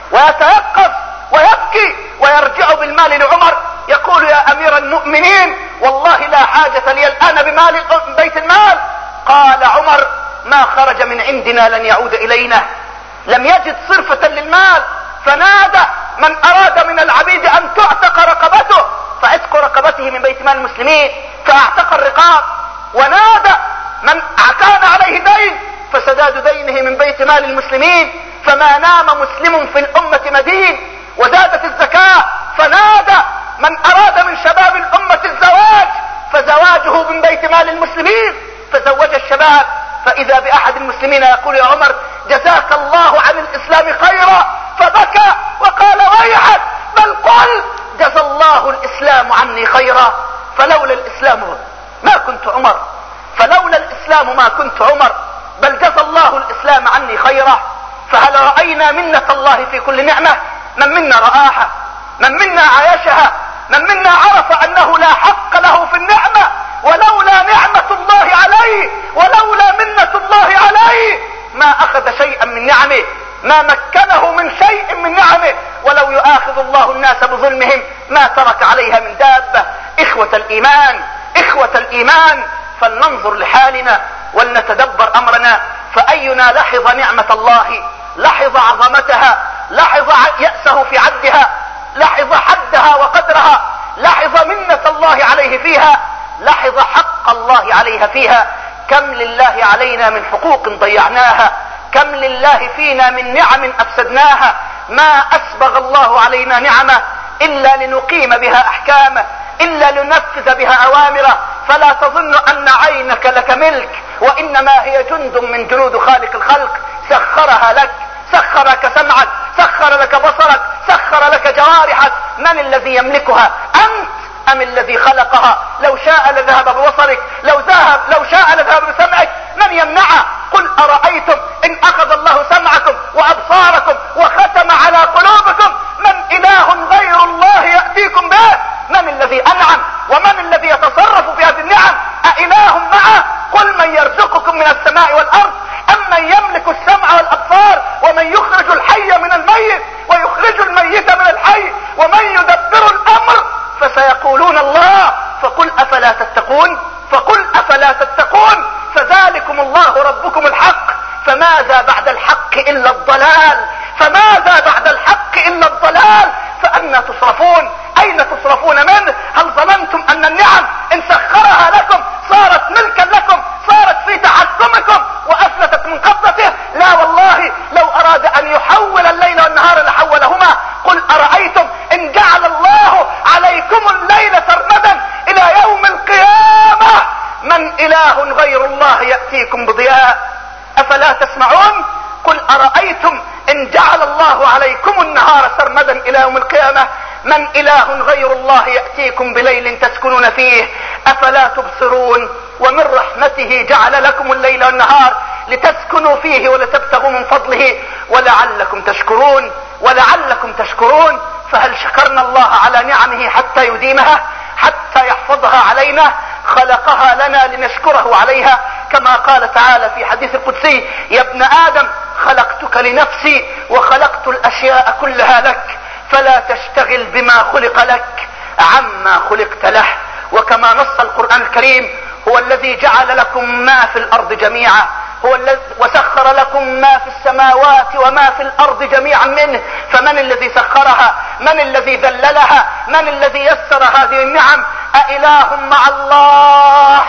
ويتيقظ ويبكي ويرجع بالمال لعمر يقول: يا أمير المؤمنين والله لا حاجة لي الآن بمال بيت المال. قال عمر: ما خرج من عندنا لن يعود إلينا. لم يجد صرفة للمال فنادى من أراد من العبيد أن تعتق رقبته فعتق رقبته من بيت مال المسلمين فاعتق الرقاب، ونادى من كان عليه دين فسداد دينه من بيت مال المسلمين، فما نام مسلم في الأمة مدين. وزادت الزكاة فنادى من أراد من شباب الأمة الزواج فزواجه من بيت مال المسلمين، فزوج الشباب. فإذا بأحد المسلمين يقول: يا عمر جزاك الله عن الإسلام خيرا، فبكى وقال: ويحك، بل قل جزى الله الإسلام عني خيرا، فلولا الإسلام ما كنت عمر، فلولا الإسلام ما كنت عمر، بل جزى الله الإسلام عني خيرا. فهل رأينا منة الله في كل نعمة؟ من منا رآها، من منا عايشها، من منا عرف أنه لا حق له في النعمة، ولولا نعمة الله عليه ولولا منة الله عليه ما أخذ شيئا من نعمه، ما مكنه من شيء من نعمه. ولو يؤاخذ الله الناس بظلمهم ما ترك عليها من دابة. إخوة الإيمان، إخوة الإيمان، فلننظر لحالنا ولنتدبر أمرنا. فأينا لحظ نعمة الله، لحظ عظمتها، لحظ يأسه في عدها، لحظ حدها وقدرها، لحظ منة الله عليه فيها، لحظ حق الله عليها فيها. كم لله علينا من حقوق ضيعناها، كم لله فينا من نعم أفسدناها. ما أسبغ الله علينا نعمة إلا لنقيم بها أحكامه، إلا لننفذ بها أوامره. فلا تظن أن عينك لك ملك، وإنما هي جند من جنود خالق الخلق سخرها لك، سخر لك سمعك، سخر لك بصرك، سخر لك جوارحك. من الذي يملكها؟ أنت أم الذي خلقها؟ لو شاء لذهب ببصرك، لو شاء لذهب بسمعك، من يمنعه؟ قل أرأيتم إن أخذ الله سمعكم وأبصاركم وختم على قلوبكم من إله غير الله يأتيكم به؟ من الذي أنعم ومن الذي يتصرف في هذه النعم؟ أإله معه؟ قل من يرزقكم من السماء والأرض أم من يملك السمع والأبصار ومن يخرج الحي من الميت ويخرج الميت من الحي ومن يدبر الأمر؟ فسيقولون الله. فقل أفلا تتقون، فقل أفلا تتقون. فذلكم الله ربكم الحق، فماذا بعد الحق إلا الضلال، فماذا بعد الحق إلا الضلال. فأنا تصرفون؟ أين تصرفون منه؟ هل ظننتم أن النعم إن سخرها لكم صارت ملكا لكم، صارت في تحكمكم وأفلتت من قبضته؟ لا والله، لو أراد أن يحول الليل والنهار لحولهما. قل أرأيتم إن جعل الله عليكم الليل سرمدا إلى يوم القيامة من إله غير الله يأتيكم بضياء، أفلا تسمعون؟ قل أرأيتم إن جعل الله عليكم النهار سرمدا إلى يوم القيامة من إله غير الله يأتيكم بليل تسكنون فيه، أفلا تبصرون؟ ومن رحمته جعل لكم الليل والنهار لتسكنوا فيه ولتبتغوا من فضله ولعلكم تشكرون، ولعلكم تشكرون. فهل شكرنا الله على نعمه حتى يديمها، حتى يحفظها علينا؟ خلقها لنا لنشكره عليها، كما قال تعالى في حديث القدسي: يا ابن آدم خلقتك لنفسي وخلقت الأشياء كلها لك، فلا تشتغل بما خلق لك عما خلقت له. وكما نص القرآن الكريم: هو الذي جعل لكم ما في الأرض جميعا، هو الذي وسخر لكم ما في السماوات وما في الأرض جميعا منه. فمن الذي سخرها؟ من الذي ذللها؟ من الذي يسر هذه النعم؟ أإله مع الله؟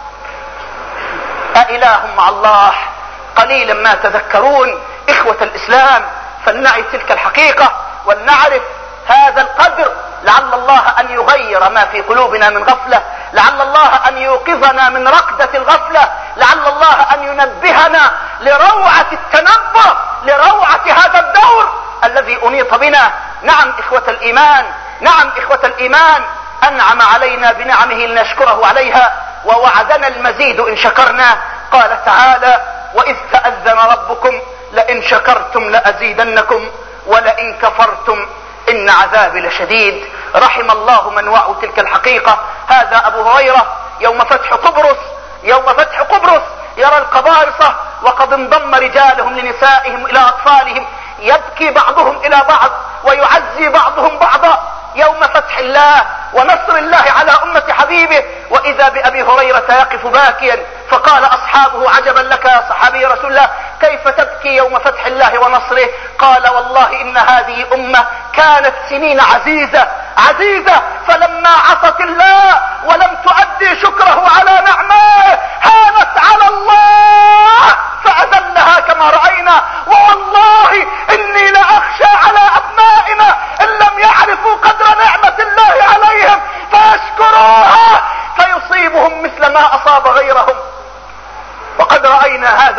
أإله مع الله؟ قليلا ما تذكرون. إخوة الإسلام، فلنعي تلك الحقيقة ولنعرف هذا القدر، لعل الله أن يغير ما في قلوبنا من غفلة، لعل الله أن يوقظنا من رقدة الغفلة، لعل الله أن ينبهنا لروعة التنبه، لروعة هذا الدور الذي أنيط بنا. نعم إخوة الإيمان، نعم إخوة الإيمان، أنعم علينا بنعمه لنشكره عليها، ووعدنا المزيد إن شكرنا. قال تعالى: وإذ تأذن ربكم لئن شكرتم لأزيدنكم ولئن كفرتم إن عذابي لشديد. رحم الله من وعوا تلك الحقيقة. هذا أبو هريرة يوم فتح قبرص يرى القبارصة وقد انضم رجالهم لنسائهم إلى أطفالهم، يبكي بعضهم إلى بعض ويعزي بعضهم بعضا يوم فتح الله ونصر الله على أمة حبيبه، وإذا بأبي هريرة يقف باكيا. فقال أصحابه: عجبا لك يا صحابي رسول الله، كيف تبكي يوم فتح الله ونصره؟ قال: والله إن هذه أمة كانت سنين عزيزة فلما عصت الله ولم تؤدي شكره على نعمه هانت على الله فأذلها كما رأينا. ووالله إني لأخشى على أبنائنا إن لم يعرفوا قدر نعمة الله عليهم فيشكروها فيصيبهم مثل ما أصاب غيرهم. وقد رأينا هذا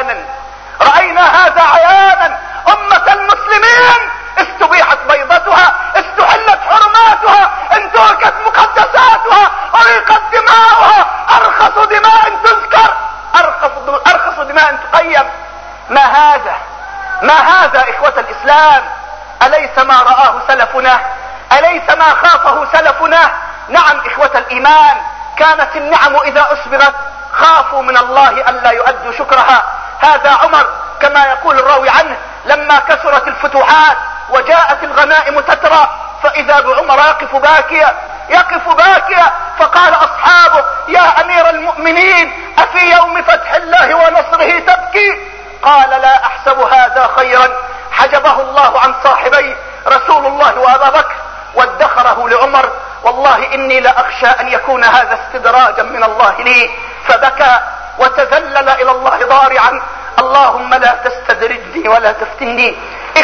عيانا. أمة المسلمين استبيحت بيضتها، استحلت حرماتها، انتهكت مقدساتها، أريقت دماؤها، أرخص دماء تذكر، أرخص دماء تقيم. ما هذا إخوة الإسلام؟ أليس ما رآه سلفنا؟ أليس ما خافه سلفنا؟ نعم إخوة الإيمان، كانت النعم إذا أسبغت خافوا من الله ألا يؤدوا شكرها. هذا عمر كما يقول الراوي عنه: لما كثرت الفتوحات وجاءت الغنائم تترى فإذا بعمر يقف باكيا فقال أصحابه: يا أمير المؤمنين، أفي يوم فتح الله ونصره تبكي؟ قال: لا أحسب هذا خيرا، حجبه الله عن صاحبيه رسول الله وأبا بكر وادخره لعمر. والله إني لأخشى أن يكون هذا استدراجا من الله لي. فبكى وتذلل إلى الله ضارعا: اللهم لا تستدرجني ولا تفتني.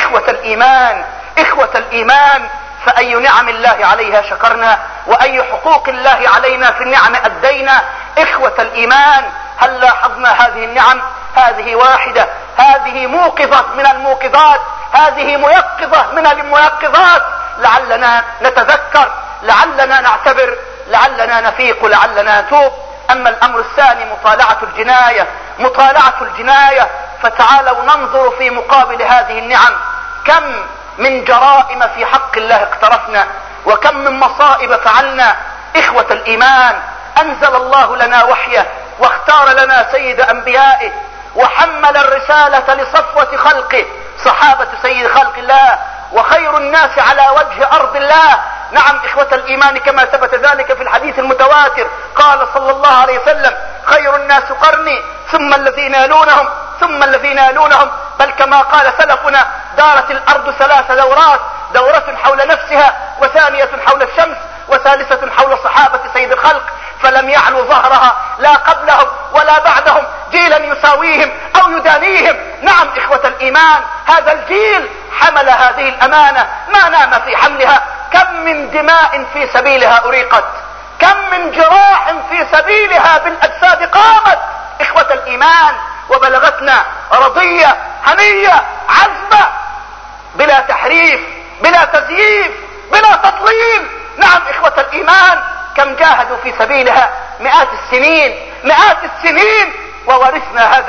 إخوة الإيمان، فأي نعم الله عليها شكرنا، وأي حقوق الله علينا في النعم أدينا. إخوة الإيمان، هل لاحظنا هذه النعم؟ هذه واحدة، هذه موقظة من الموقظات، هذه ميقظة من الميقظات. لعلنا نتذكر، لعلنا نعتبر، لعلنا نفيق، لعلنا نتوب. أما الأمر الثاني مطالعة الجناية. فتعالوا ننظر في مقابل هذه النعم كم من جرائم في حق الله اقترفنا، وكم من مصائب فعلنا. إخوة الإيمان، أنزل الله لنا وحيه، واختار لنا سيد أنبيائه، وحمل الرسالة لصفوة خلقه، صحابة سيد خلق الله وخير الناس على وجه أرض الله. نعم إخوة الإيمان، كما ثبت ذلك في الحديث المتواتر، قال صلى الله عليه وسلم: خير الناس قرني ثم الذين يلونهم ثم الذين يلونهم. بل كما قال سلفنا: دارت الأرض 3 دورات، دورة حول نفسها، وثانية حول الشمس، وثالثة حول صحابة سيد الخلق، فلم يعلو ظهرها لا قبلهم ولا بعدهم جيلا يساويهم أو يدانيهم. نعم إخوة الإيمان، هذا الجيل حمل هذه الأمانة ما نام في حملها. كم من دماء في سبيلها أريقت، كم من جراح في سبيلها بالأجساد قامت. إخوة الإيمان، وبلغتنا رضية هنية عذبة بلا تحريف، بلا تزييف، بلا تضليل. نعم إخوة الإيمان، كم جاهدوا في سبيلها مئات السنين، وورثنا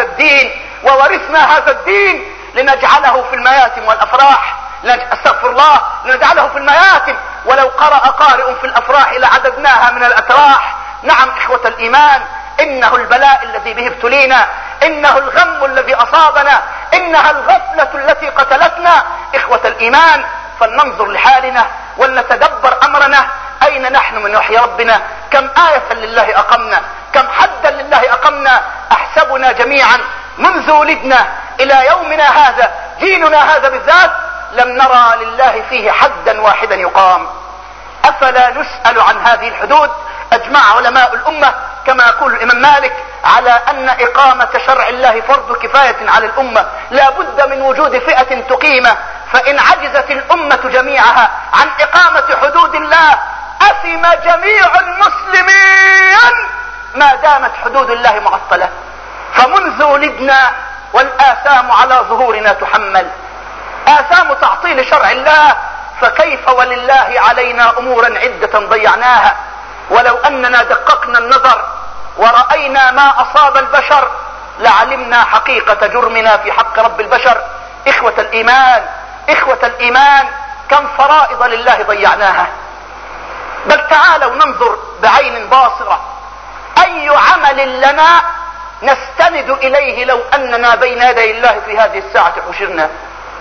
هذا الدين لنجعله في المياتم والأفراح. استغفر الله، لنجعله في المياتم، ولو قرأ قارئ في الأفراح لعددناها من الأتراح. نعم إخوة الإيمان، إنه البلاء الذي به ابتلينا، إنه الغم الذي أصابنا، إنها الغفلة التي قتلتنا. إخوة الإيمان، فلننظر لحالنا ولنتدبر أمرنا. أين نحن من وحي ربنا؟ كم آية لله أقمنا، كم حدا لله أقمنا. أحسبنا جميعا منذ ولدنا إلى يومنا هذا، جيلنا هذا بالذات، لم نرى لله فيه حدا واحدا يقام. أفلا نسأل عن هذه الحدود؟ أجمع علماء الأمة كما يقول الإمام مالك على أن إقامة شرع الله فرض كفاية على الأمة، لا بد من وجود فئة تقيمه. فإن عجزت الأمة جميعها عن إقامة حدود الله أثم جميع المسلمين ما دامت حدود الله معطلة. فمنذ ولدنا والآثام على ظهورنا تحمل، آثام تعطيل شرع الله فكيف ولله علينا امورا عدة ضيعناها. ولو اننا دققنا النظر ورأينا ما اصاب البشر لعلمنا حقيقة جرمنا في حق رب البشر. اخوة الايمان، اخوة الايمان، كم فرائض لله ضيعناها. بل تعالوا ننظر بعين باصرة اي عمل لنا نستند اليه لو اننا بين يدي الله في هذه الساعة حشرنا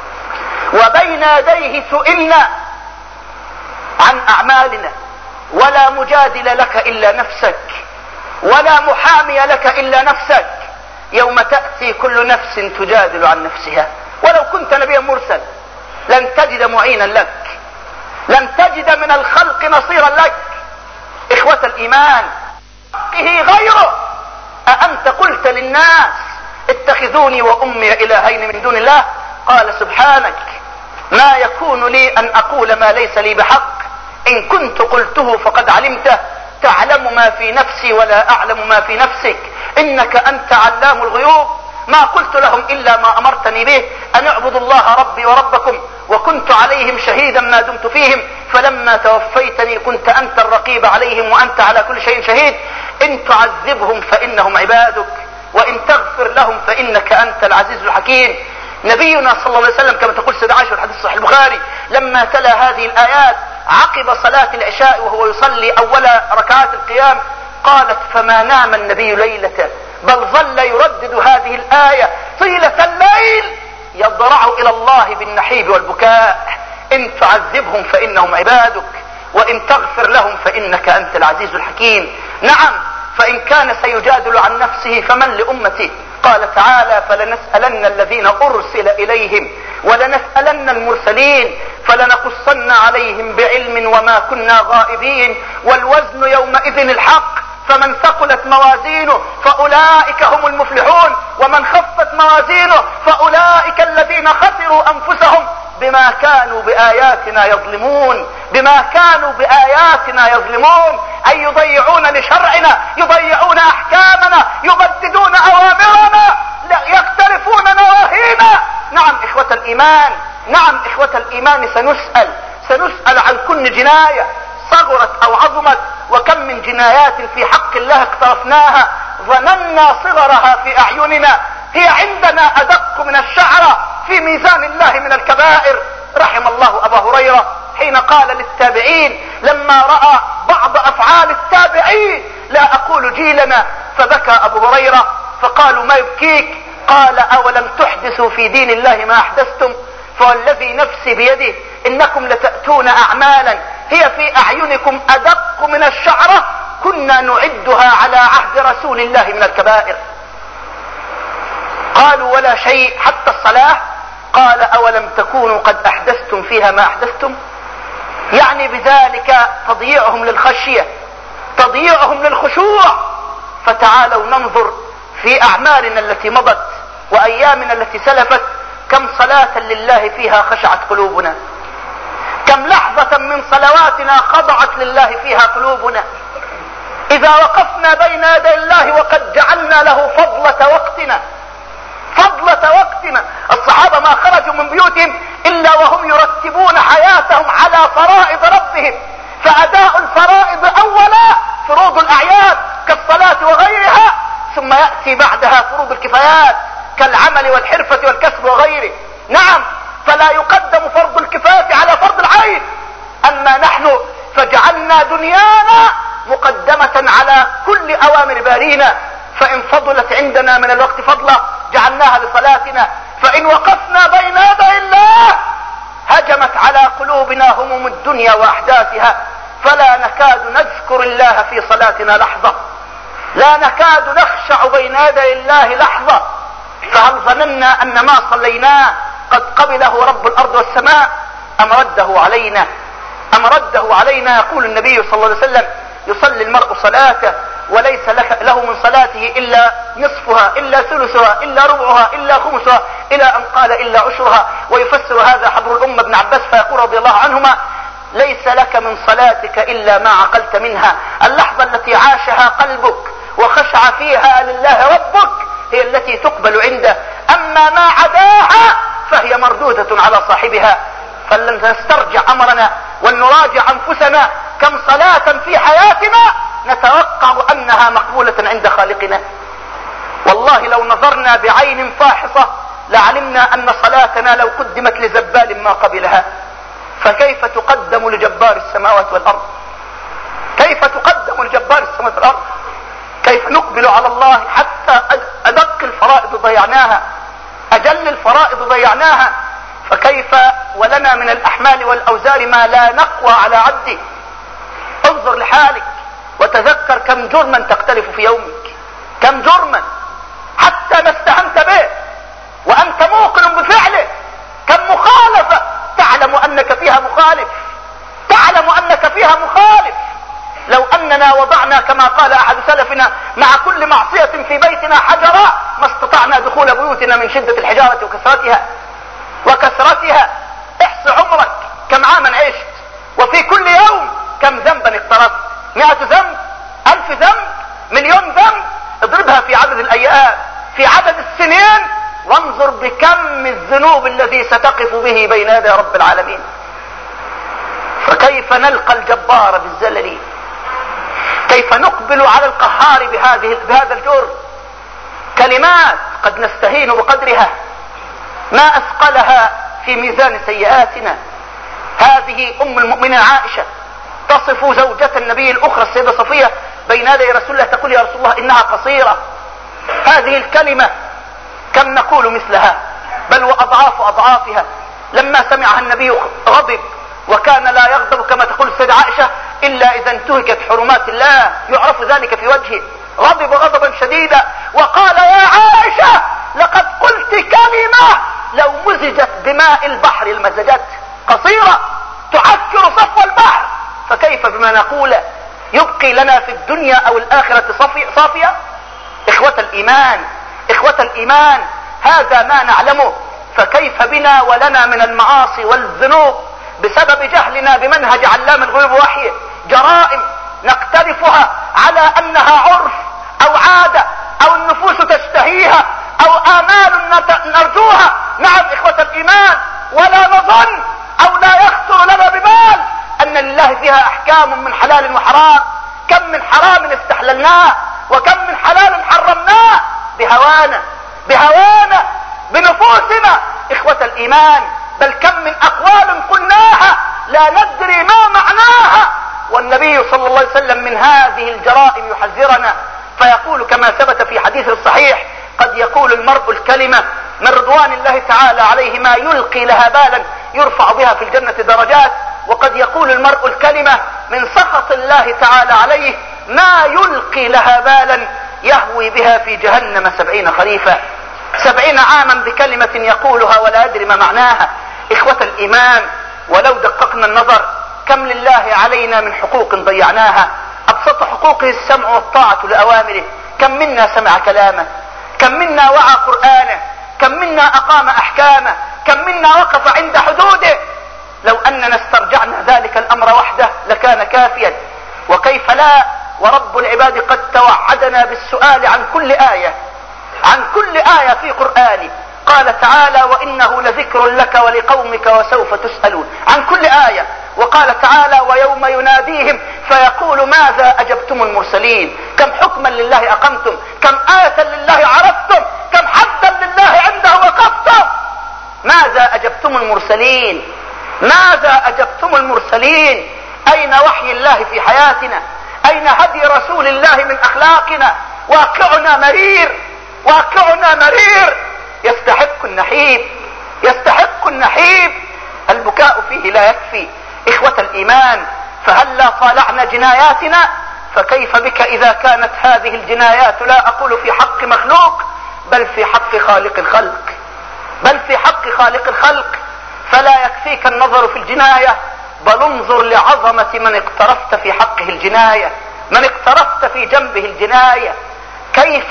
وبين يديه سئلنا عن اعمالنا. ولا مجادل لك الا نفسك، ولا محامي لك الا نفسك، يوم تأتي كل نفس تجادل عن نفسها. ولو كنت نبيا مرسل لن تجد معينا لك، لن تجد من الخلق نصيرا لك. اخوة الايمان، حقه غيره. أأنت قلت للناس اتخذوني وأمي إلهين من دون الله؟ قال سبحانك ما يكون لي أن أقول ما ليس لي بحق، إن كنت قلته فقد علمته، تعلم ما في نفسي ولا أعلم ما في نفسك، إنك أنت علام الغيوب. ما قلت لهم إلا ما أمرتني به، أن اعبدوا الله ربي وربكم، وكنت عليهم شهيدا ما دمت فيهم، فلما توفيتني كنت أنت الرقيب عليهم وأنت على كل شيء شهيد. إن تعذبهم فإنهم عبادك، وإن تغفر لهم فإنك أنت العزيز الحكيم. نبينا صلى الله عليه وسلم كما تقول سيدة عائشة في الحديث الصحيح البخاري لما تلا هذه الآيات عقب صلاة العشاء وهو يصلي أول ركعات القيام قالت فما نام النبي ليلة بل ظل يردد هذه الآية طيلة الليل يضرع إلى الله بالنحيب والبكاء. إن تعذبهم فإنهم عبادك، وإن تغفر لهم فإنك أنت العزيز الحكيم. نعم، فإن كان سيجادل عن نفسه فمن لأمته؟ قال تعالى فلنسألن الذين أرسل إليهم ولنسألن المرسلين فلنقصن عليهم بعلم وما كنا غائبين، والوزن يومئذ الحق، فمن ثقلت موازينه فأولئك هم المفلحون، ومن خفت موازينه فأولئك الذين خسروا أنفسهم بما كانوا بآياتنا يظلمون، بما كانوا بآياتنا يظلمون، أي يضيعون لشرعنا، يضيعون أحكامنا، يبددون أوامرنا، يختلفون نواهينا. نعم إخوة الإيمان، نعم إخوة الإيمان، سنسأل عن كل جناية صغرت أو عظمت، وكم من جنايات في حق الله اقترفناها ظننا صغرها في أعيننا، هي عندنا أدق من الشعرة في ميزان الله من الكبائر. رحم الله أبا هريرة حين قال للتابعين لما رأى بعض أفعال التابعين لا أقول جيلنا، فبكى أبو هريرة فقالوا ما يبكيك؟ قال أولم تحدثوا في دين الله ما أحدثتم؟ فوالذي نفسي بيده إنكم لتأتون أعمالا هي في أعينكم أدق من الشعرة كنا نعدها على عهد رسول الله من الكبائر. قالوا ولا شيء حتى الصلاة؟ قال أولم تكونوا قد أحدثتم فيها ما أحدثتم؟ يعني بذلك تضييعهم للخشية، تضييعهم للخشوع. فتعالوا ننظر في أعمالنا التي مضت وأيامنا التي سلفت، كم صلاة لله فيها خشعت قلوبنا، كم لحظة من صلواتنا خضعت لله فيها قلوبنا. إذا وقفنا بين يدي الله وقد جعلنا له فضلة وقتنا، فضلة وقتنا. الصحابة ما خرجوا من بيوتهم إلا وهم يرتبون حياتهم على فرائض ربهم، فأداء الفرائض أولا فروض الأعياد كالصلاة وغيرها، ثم يأتي بعدها فروض الكفايات كالعمل والحرفة والكسب وغيره. نعم، فلا يقدم فرض الكفاية على فرض العين. أما نحن فجعلنا دنيانا مقدمة على كل أوامر بارينا، فإن فضلت عندنا من الوقت فضلة جعلناها لصلاتنا، فإن وقفنا بين يدي الله هجمت على قلوبنا هموم الدنيا وأحداثها، فلا نكاد نذكر الله في صلاتنا لحظة، لا نكاد نخشع بين يدي الله لحظة. فهل ظننا أن ما صليناه قد قبله رب الأرض والسماء أم رده علينا؟ أم رده علينا؟ يقول النبي صلى الله عليه وسلم يصلي المرء صلاته وليس له من صلاته إلا نصفها إلا ثلثها إلا ربعها إلا خمسها، إلى أن قال إلا عشرها. ويفسر هذا حبر الأمة ابن عباس فيقول رضي الله عنهما ليس لك من صلاتك إلا ما عقلت منها. اللحظة التي عاشها قلبك وخشع فيها لله ربك هي التي تقبل عنده، أما ما عداها فهي مردودة على صاحبها. فلنسترجع امرنا ولنراجع انفسنا، كم صلاة في حياتنا نتوقع انها مقبولة عند خالقنا؟ والله لو نظرنا بعين فاحصة لعلمنا ان صلاتنا لو قدمت لزبال ما قبلها، فكيف تقدم لجبار السماوات والارض؟ كيف تقدم لجبار السماوات والارض؟ كيف نقبل على الله حتى ادق الفرائض ضيعناها، اجل الفرائض ضيعناها، فكيف ولنا من الاحمال والاوزار ما لا نقوى على عبده؟ انظر لحالك وتذكر كم جرما تقترف في يومك، كم جرما حتى ما استهنت به وانت موقن بفعله، كم مخالفة تعلم انك فيها مخالف، تعلم انك فيها مخالف. لو اننا وضعنا كما قال احد سلفنا مع كل معصية في بيتنا حجرا ما استطعنا دخول بيوتنا من شدة الحجارة وكثرتها. احص عمرك كم عاما عشت، وفي كل يوم كم ذنبا اقترفت، 100 ذنب، 1000 ذنب، مليون ذنب، اضربها في عدد الايام، في عدد السنين، وانظر بكم الذنوب الذي ستقف به بين يدي رب العالمين. فكيف نلقى الجبار بالزلل؟ كيف نقبل على القهار بهذا الجرم؟ كلمات قد نستهين بقدرها ما اثقلها في ميزان سيئاتنا. هذه ام المؤمنين عائشة تصف زوجة النبي الاخرى السيدة صفية بين يدي رسول الله، تقول يا رسول الله انها قصيرة. هذه الكلمة كم نقول مثلها، بل واضعاف اضعافها. لما سمعها النبي غضب، وكان لا يغضب كما تقول السيدة عائشة الا اذا انتهكت حرمات الله، يعرف ذلك في وجهه. غضب غضبا شديدا وقال يا عائشة لقد قلت كلمة لو مزجت بماء البحر المزجت. قصيرة تعكر صفو البحر، فكيف بما نقول؟ يبقي لنا في الدنيا او الاخرة صافية؟ اخوة الايمان، اخوة الايمان، هذا ما نعلمه. فكيف بنا ولنا من المعاصي والذنوب بسبب جهلنا بمنهج علام الغيوب ووحيه، جرائم نقترفها على انها عرف او عادة او النفوس تشتهيها او امال نرجوها. نعم اخوة الايمان، ولا نظن او لا يخطر لنا ببال ان لله فيها احكام من حلال وحرام. كم من حرام استحللناه، وكم من حلال حرمناه بهوانا بنفوسنا اخوة الايمان. بل كم من اقوال قلناها لا ندري ما معناها، والنبي صلى الله عليه وسلم من هذه الجرائم يحذرنا، فيقول كما ثبت في حديث الصحيح قد يقول المرء الكلمة من رضوان الله تعالى عليه ما يلقي لها بالا يرفع بها في الجنة درجات، وقد يقول المرء الكلمة من سخط الله تعالى عليه ما يلقي لها بالا يهوي بها في جهنم 70 خريفا. 70 عاما بكلمة يقولها ولا يدري ما معناها. اخوة الايمان، ولو دققنا النظر كم لله علينا من حقوق ضيعناها. ابسط حقوقه السمع والطاعة لأوامره. كم منا سمع كلامه، كم منا وعى قرآنه، كم منا اقام احكامه، كم منا وقف عند حدوده. لو اننا استرجعنا ذلك الامر وحده لكان كافيا، وكيف لا ورب العباد قد توعدنا بالسؤال عن كل آية، عن كل آية في قرآنه. قال تعالى وإنه لذكر لك ولقومك وسوف تسألون، عن كل آية. وقال تعالى ويوم يناديهم فيقول ماذا أجبتم المرسلين. كم حكما لله أقمتم، كم آية لله عرفتم، كم حدا لله عنده وقفتم. ماذا أجبتم المرسلين، ماذا أجبتم المرسلين. أين وحي الله في حياتنا، أين هدي رسول الله من أخلاقنا. واقعنا مرير، واقعنا مرير، يستحق النحيب، يستحق النحيب. البكاء فيه لا يكفي إخوة الإيمان. فهلا طالعنا جناياتنا، فكيف بك إذا كانت هذه الجنايات لا أقول في حق مخلوق بل في حق خالق الخلق، بل في حق خالق الخلق. فلا يكفيك النظر في الجناية، بل انظر لعظمة من اقترفت في حقه الجناية، من اقترفت في جنبه الجناية. كيف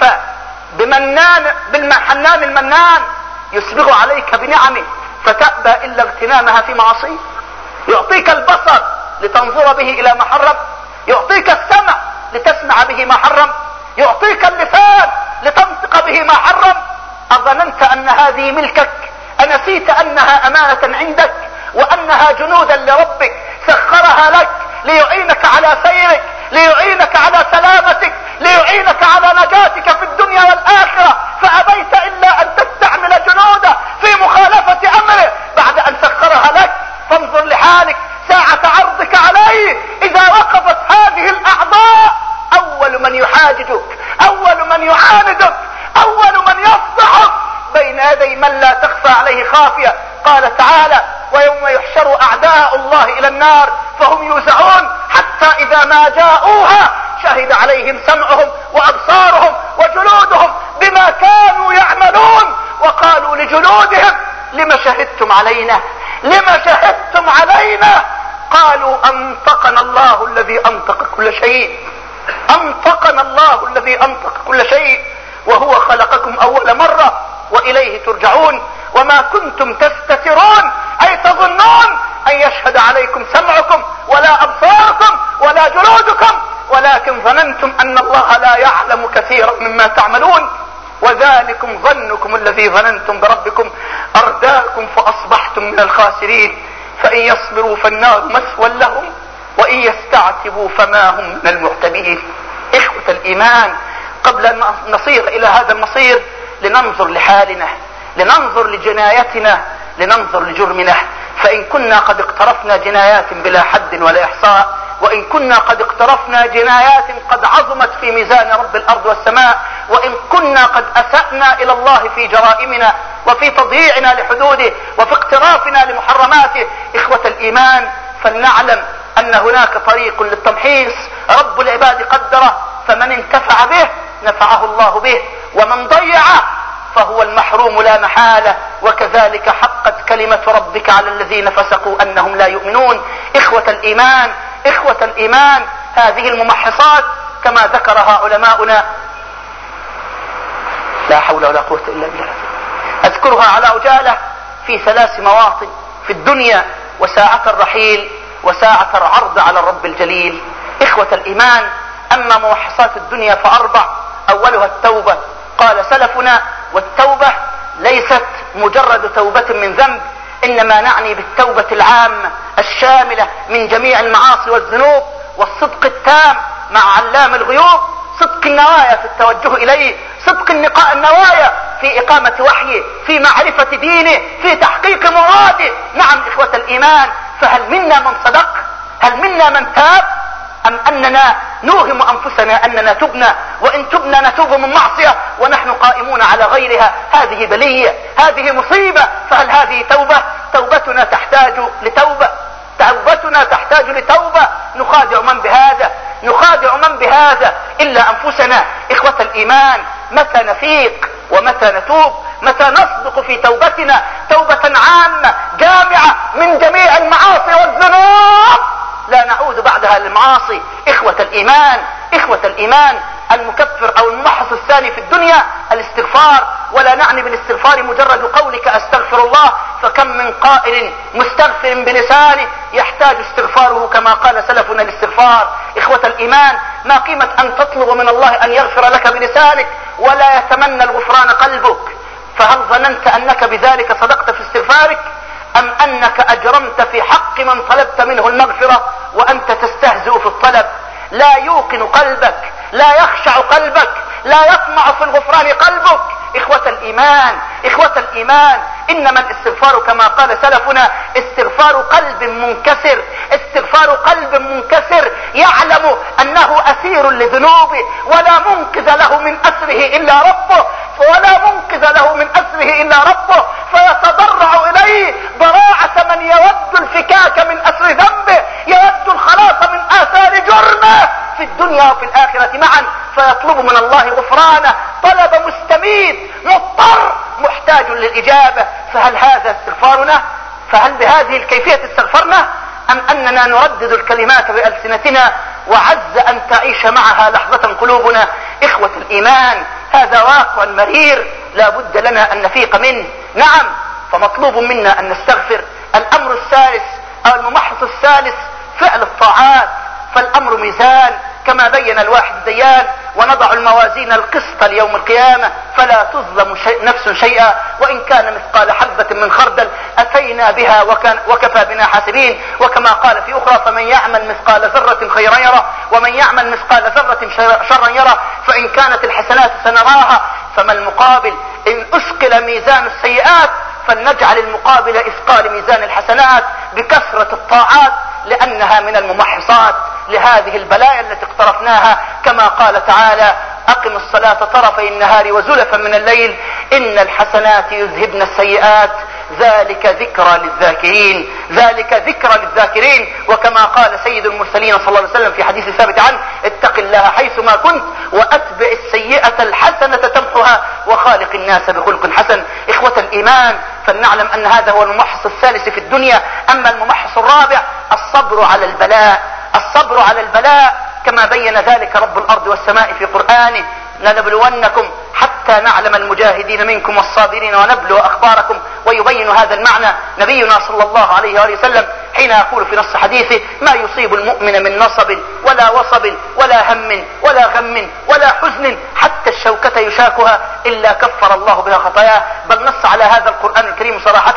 بالحنان المنان يسبغ عليك بنعمه فتأبى إلا اغتنامها في معصيه. يعطيك البصر لتنظر به إلى ما حرم، يعطيك السمع لتسمع به ما حرم، يعطيك اللسان لتنطق به ما حرم. أظننت أن هذه ملكك، أنسيت أنها أمانة عندك، وانها جنودا لربك سخرها لك ليعينك على سيرك، ليعينك على سلامتك، ليعينك على نجاتك في الدنيا والآخرة، فأبيت إلا أن تستعمل جنوده في مخالفة أمره بعد أن سخرها لك. فانظر لحالك ساعة عرضك عليه، إذا وقفت هذه الأعضاء أول من يحاججك، أول من يعاندك، أول من يصدحك بين يدي من لا تخفى عليه خافية. قال تعالى: ويوم يحشر أعداء الله إلى النار فهم يوزعون حتى إذا ما جاءوها شهد عليهم سمعهم وأبصارهم وجلودهم بما كانوا يعملون، وقالوا لجلودهم: لم شهدتم علينا؟ لم شهدتم علينا؟ قالوا: أنطقنا الله الذي أنطق كل شيء، أنطقنا الله الذي أنطق كل شيء، وهو خلقكم أول مرة وإليه ترجعون. وما كنتم تستترون أي تظنون أن يشهد عليكم سمعكم ولا أبصاركم ولا جلودكم، ولكن ظننتم أن الله لا يعلم كثيرا مما تعملون. وذلكم ظنكم الذي ظننتم بربكم أرداكم فأصبحتم من الخاسرين. فإن يصبروا فالنار مثوى لهم وإن يستعتبوا فما هم من المعتبين. إخوة الإيمان، قبل أن نصير إلى هذا المصير لننظر لحالنا، لننظر لجنايتنا، لننظر لجرمنا. فإن كنا قد اقترفنا جنايات بلا حد ولا إحصاء، وإن كنا قد اقترفنا جنايات قد عظمت في ميزان رب الأرض والسماء، وإن كنا قد أسأنا إلى الله في جرائمنا وفي تضييعنا لحدوده وفي اقترافنا لمحرماته، إخوة الإيمان، فلنعلم أن هناك طريق للتمحيص رب العباد قدره، فمن انتفع به نفعه الله به، ومن ضيعه فهو المحروم لا محالة. وكذلك حقت كلمة ربك على الذين فسقوا أنهم لا يؤمنون. إخوة الإيمان، إخوة الإيمان، هذه الممحصات كما ذكرها علماؤنا، لا حول ولا قوة إلا بالله، أذكرها على عجالة في 3 مواطن في الدنيا، وساعة الرحيل، وساعة العرض على الرب الجليل. إخوة الإيمان، أما موحصات الدنيا ف4: أولها التوبة. قال سلفنا: والتوبة ليست مجرد توبة من ذنب، إنما نعني بالتوبة العامة الشاملة من جميع المعاصي والذنوب، والصدق التام مع علام الغيوب، صدق النوايا في التوجه إليه، صدق النوايا في إقامة وحيه، في معرفة دينه، في تحقيق مراده. نعم إخوة الإيمان، فهل منا من صدق؟ هل منا من تاب؟ أم أننا نوهم أنفسنا أننا تبنا، وإن تبنا نتوب من معصية ونحن قائمون على غيرها؟ هذه بلية، هذه مصيبة. فهل هذه توبة؟ توبتنا تحتاج لتوبة، توبتنا تحتاج لتوبة. نخادع من بهذا؟ نخادع من بهذا إلا أنفسنا. إخوة الإيمان، متى نفيق ومتى نتوب؟ متى نصدق في توبتنا توبة عامة جامعة من جميع المعاصي والذنوب لا نعود بعدها للمعاصي؟ إخوة الإيمان، إخوة الإيمان، المكفر أو الممحص الثاني في الدنيا الاستغفار. ولا نعني بالاستغفار مجرد قولك أستغفر الله، فكم من قائل مستغفر بلسانه يحتاج استغفاره كما قال سلفنا الاستغفار. إخوة الإيمان، ما قيمة أن تطلب من الله أن يغفر لك بلسانك ولا يتمنى الغفران قلبك؟ فهل ظننت أنك بذلك صدقت في استغفارك، أم أنك أجرمت في حق من طلبت منه المغفرة وأنت تستهزئ في الطلب؟ لا يوقن قلبك، لا يخشع قلبك، لا يطمع في الغفران قلبك. إخوة الإيمان، إخوة الإيمان، إنما الاستغفار كما قال سلفنا استغفار قلب منكسر، استغفار قلب منكسر يعلم أنه أسير لذنوبه ولا منقذ له من أسره إلا ربه، ولا منقذ له من أسره إلا ربه، فيتضرع إليه ضراعة من يود الفكاك من أسر ذنبه، يود الخلاص من آثار جرمه في الدنيا وفي الآخرة معا، فيطلب من الله غفرانه طلب مستميت مضطر محتاج للإجابة. فهل هذا استغفارنا؟ فهل بهذه الكيفية استغفرنا، أم أننا نردد الكلمات بألسنتنا وعز أن تعيش معها لحظة قلوبنا؟ إخوة الإيمان، هذا واقع مرير لا بد لنا أن نفيق منه. نعم، فمطلوب منا أن نستغفر. الأمر الثالث أو الممحص الثالث فعل الطاعات. فالأمر ميزان كما بين الواحد الديان: ونضع الموازين القسط ليوم القيامة فلا تظلم نفس شيئا وإن كان مثقال حبة من خردل أتينا أتينا بها وكفى بنا حاسبين. وكما قال في أخرى: فمن يعمل مثقال ذرة خيرا يره ومن يعمل مثقال ذرة شرا يره. فإن كانت الحسنات سنراها، فما المقابل؟ إن أثقل ميزان السيئات فلنجعل المقابل إثقال ميزان الحسنات بكثرة الطاعات، لأنها من الممحصات لهذه البلايا التي اقترفناها. كما قال تعالى: أقم الصلاة طرفي النهار وزلفا من الليل إن الحسنات يذهبن السيئات ذلك ذكرى للذاكرين، ذلك ذكرى للذاكرين. وكما قال سيد المرسلين صلى الله عليه وسلم في حديث ثابت عنه: اتق الله حيثما كنت وأتبع السيئة الحسنة تمحها وخالق الناس بخلق حسن. إخوة الإيمان، فلنعلم أن هذا هو الممحص الثالث في الدنيا. أما الممحص الرابع: الصبر على البلاء. الصبر على البلاء كما بين ذلك رب الأرض والسماء في قرآنه: لنبلونكم حتى نعلم المجاهدين منكم والصابرين ونبلو أخباركم. ويبين هذا المعنى نبينا صلى الله عليه وآله وسلم حين يقول في نص حديثه: ما يصيب المؤمن من نصب ولا وصب ولا هم ولا غم ولا حزن حتى الشوكة يشاكها إلا كفر الله بها خطاياه. بل نص على هذا القرآن الكريم صراحة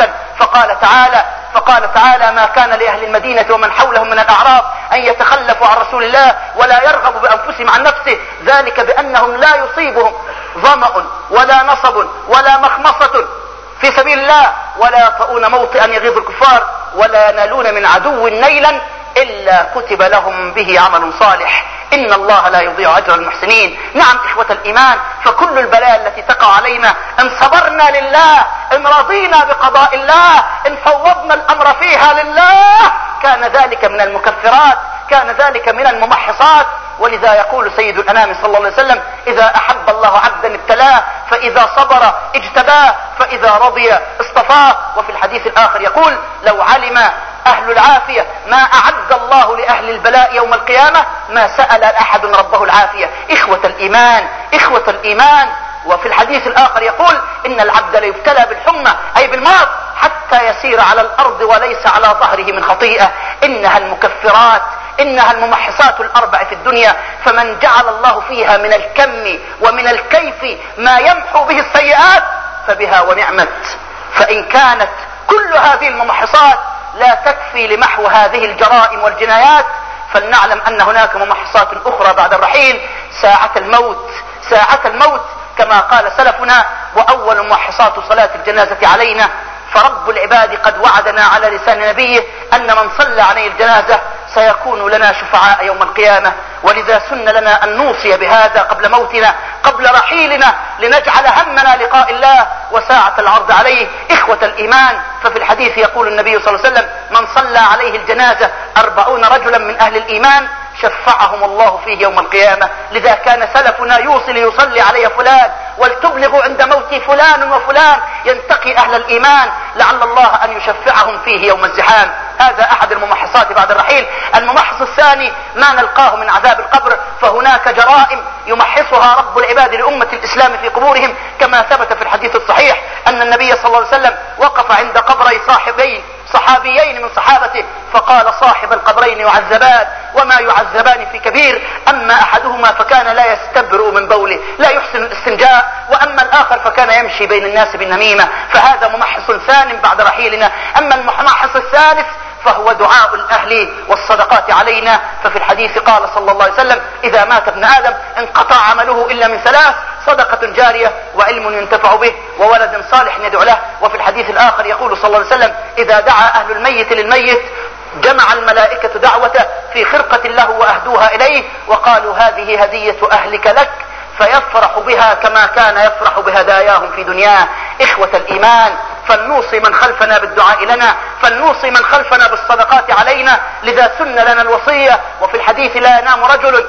فقال تعالى: ما كان لأهل المدينة ومن حولهم من الأعراب أن يتخلفوا عن رسول الله ولا يرغبوا بأنفسهم عن نفسه، ذلك بأنهم لا يصيبهم ظمأ ولا نصب ولا مخمصة في سبيل الله ولا يطؤون موطئا يغيظ الكفار ولا ينالون من عدو نيلا إلا كتب لهم به عمل صالح إن الله لا يضيع أجر المحسنين. نعم إخوة الإيمان، فكل البلايا التي تقع علينا إن صبرنا لله، إن رضينا بقضاء الله، إن فوضنا الأمر فيها لله، كان ذلك من المكفرات، كان ذلك من الممحصات. ولذا يقول سيد الأنام صلى الله عليه وسلم: إذا أحب الله عبدا ابتلاه، فإذا صبر اجتباه، فإذا رضي اصطفاه. وفي الحديث الآخر يقول: لو علم أهل العافية ما أعد الله لأهل البلاء يوم القيامة ما سأل أحد ربه العافية. إخوة الإيمان، إخوة الإيمان. وفي الحديث الآخر يقول: إن العبد ليبتلى بالحمى أي بالمرض حتى يسير على الأرض وليس على ظهره من خطيئة. إنها المكفرات، إنها الممحصات الأربع في الدنيا. فمن جعل الله فيها من الكم ومن الكيف ما يمحو به السيئات فبها ونعمت. فإن كانت كل هذه الممحصات لا تكفي لمحو هذه الجرائم والجنايات، فلنعلم أن هناك ممحصات أخرى بعد الرحيل: ساعة الموت. ساعة الموت كما قال سلفنا: وأول ممحصات صلاة الجنازة علينا. فرب العباد قد وعدنا على لسان نبيه أن من صلى عليه الجنازة سيكون لنا شفعاء يوم القيامة. ولذا سن لنا أن نوصي بهذا قبل موتنا، قبل رحيلنا، لنجعل همنا لقاء الله وساعة العرض عليه. إخوة الإيمان، ففي الحديث يقول النبي صلى الله عليه وسلم: من صلى عليه الجنازة 40 رجلا من أهل الإيمان شفعهم الله فيه يوم القيامة. لذا كان سلفنا يوصي: ليصلي علي فلان ولتبلغوا عند موتي فلان وفلان ينتقي أهل الإيمان لعل الله أن يشفعهم فيه يوم الزحام. هذا أحد الممحصات بعد الرحيل. الممحص الثاني ما نلقاه من عذاب القبر، فهناك جرائم يمحصها رب العباد لأمة الإسلام في قبورهم، كما ثبت في الحديث الصحيح أن النبي صلى الله عليه وسلم وقف عند قبري صحابيين من صحابته فقال: صاحب القبرين يعذبان وما يعذبان في كبير، أما أحدهما فكان لا يستبرئ من بوله لا يحسن الاستنجاء، وأما الآخر فكان يمشي بين الناس بالنميمة. فهذا ممحص ثان بعد رحيلنا. أما الممحص الثالث فهو دعاء الأهل والصدقات علينا. ففي الحديث قال صلى الله عليه وسلم: إذا مات ابن آدم انقطع عمله إلا من 3: صدقة جارية وعلم ينتفع به وولد صالح يدعو له. وفي الحديث الآخر يقول صلى الله عليه وسلم: إذا دعا أهل الميت للميت جمع الملائكة دعوته في خرقة له وأهدوها إليه وقالوا: هذه هدية أهلك لك، فيفرح بها كما كان يفرح بهداياهم في دنياه. إخوة الإيمان، فلنوصي من خلفنا بالدعاء لنا، فلنوصي من خلفنا بالصدقات علينا. لذا سن لنا الوصية. وفي الحديث: لا ينام رجل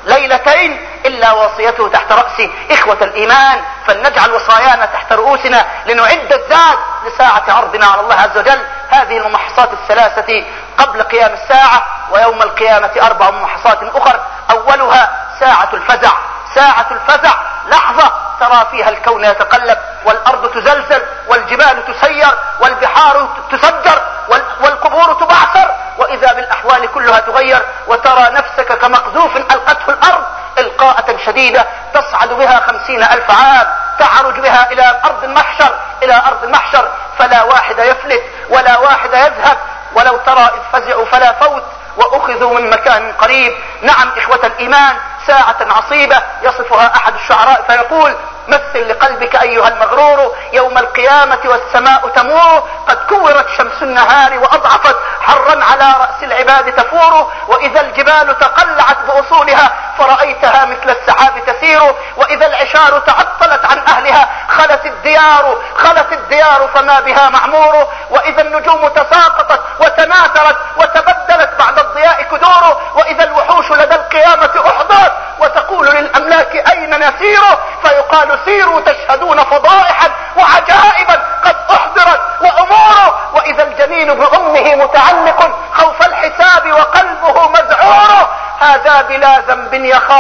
ليلتين إلا وصيته تحت رأسه. إخوة الإيمان، فلنجعل وصايانا تحت رؤوسنا لنعد الزاد لساعة عرضنا على الله عز وجل. هذه الممحصات الثلاثة قبل قيام الساعة، ويوم القيامة 4 ممحصات أخر. أولها ساعة الفزع. ساعة الفزع لحظة ترى فيها الكون يتقلب، والأرض تزلزل، والجبال تسير، والبحار تسجر، والقبور تبعثر، وإذا بالأحوال كلها تغير، وترى نفسك كمقذوف ألقته الأرض إلقاءة شديدة تصعد بها 50,000 عام، تعرج بها إلى أرض المحشر، إلى أرض المحشر، فلا واحد يفلت ولا واحد يذهب. ولو ترى إذ فزعوا فلا فوت وأخذوا من مكان قريب. نعم إخوة الإيمان، ساعة عصيبة يصفها أحد الشعراء فيقول: مثل لقلبك أيها المغرور يوم القيامة والسماء تمور، قد كورت شمس النهار وأضعفت حرا على رأس العباد تفور، وإذا الجبال تقلعت بأصولها فرأيتها مثل السحاب تسير، وإذا العشار تعطلت عن أهلها خلت الديار فما بها معمور، وإذا النجوم تساقطت وتناثرت وتبدلت بعد الضياء كدور، وإذا الوحوش لدى القيامة أحضرت وتقول للأملاك أين نسير، فيقال سيروا تشهدون فضائحا وعجائبا قد أحضرت وأمور، وإذا الجنين بأمه متعلق خوف الحساب وقلبه مذعور، هذا بلا ذنب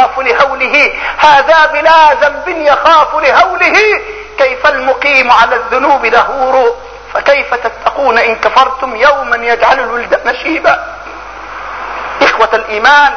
يخاف لهوله كيف المقيم على الذنوب دهور، فكيف تتقون إن كفرتم يوما يجعل الولدان شيبا. إخوة الإيمان،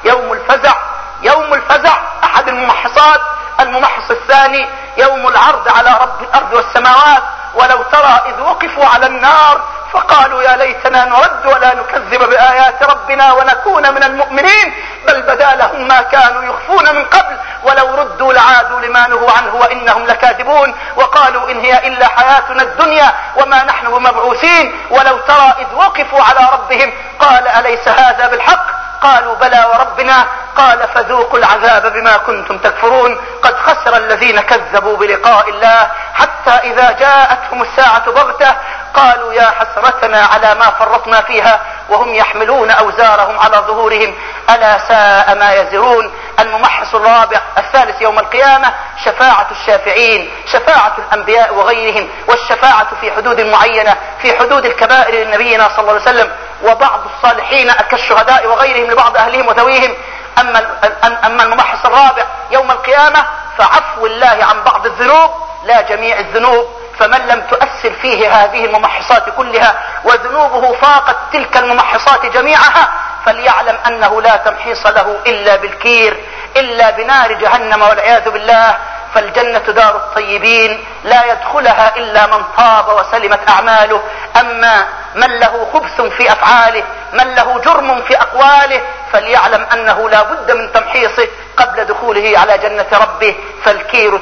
يوم الفزع أحد الممحصات. الممحص الثاني يوم العرض على رب الأرض والسماوات. ولو ترى إذ وقفوا على النار فقالوا يا ليتنا نرد ولا نكذب بآيات ربنا ونكون من المؤمنين، بل بدا لهم ما كانوا يخفون من قبل ولو ردوا لعادوا لما نهوا عنه وإنهم لكاذبون، وقالوا إن هي إلا حياتنا الدنيا وما نحن بمبعوثين. ولو ترى إذ وقفوا على ربهم قال أليس هذا بالحق؟ قالوا بلى وربنا. قال فذوقوا العذاب بما كنتم تكفرون. قد خسر الذين كذبوا بلقاء الله حتى إذا جاءتهم الساعة بغتة قالوا يا حسرتنا على ما فرطنا فيها وهم يحملون أوزارهم على ظهورهم ألا ساء ما يزرون. الممحص الرابع الثالث يوم القيامة شفاعة الشافعين، شفاعة الأنبياء وغيرهم، والشفاعة في حدود معينة، في حدود الكبائر لنبينا صلى الله عليه وسلم وبعض الصالحين كالشهداء وغيرهم لبعض أهلهم وذويهم. أما الممحص الرابع يوم القيامة فعفو الله عن بعض الذنوب لا جميع الذنوب، فمن لم تؤثر فيه هذه الممحصات كلها وذنوبه فاقت تلك الممحصات جميعها فليعلم أنه لا تمحيص له إلا بالكير، إلا بنار جهنم والعياذ بالله. فالجنة دار الطيبين لا يدخلها إلا من طاب وسلمت أعماله. أما من له خبث في أفعاله، من له جرم في أقواله، فليعلم أنه لا بد من تمحيصه قبل دخوله على جنة ربه. فالكير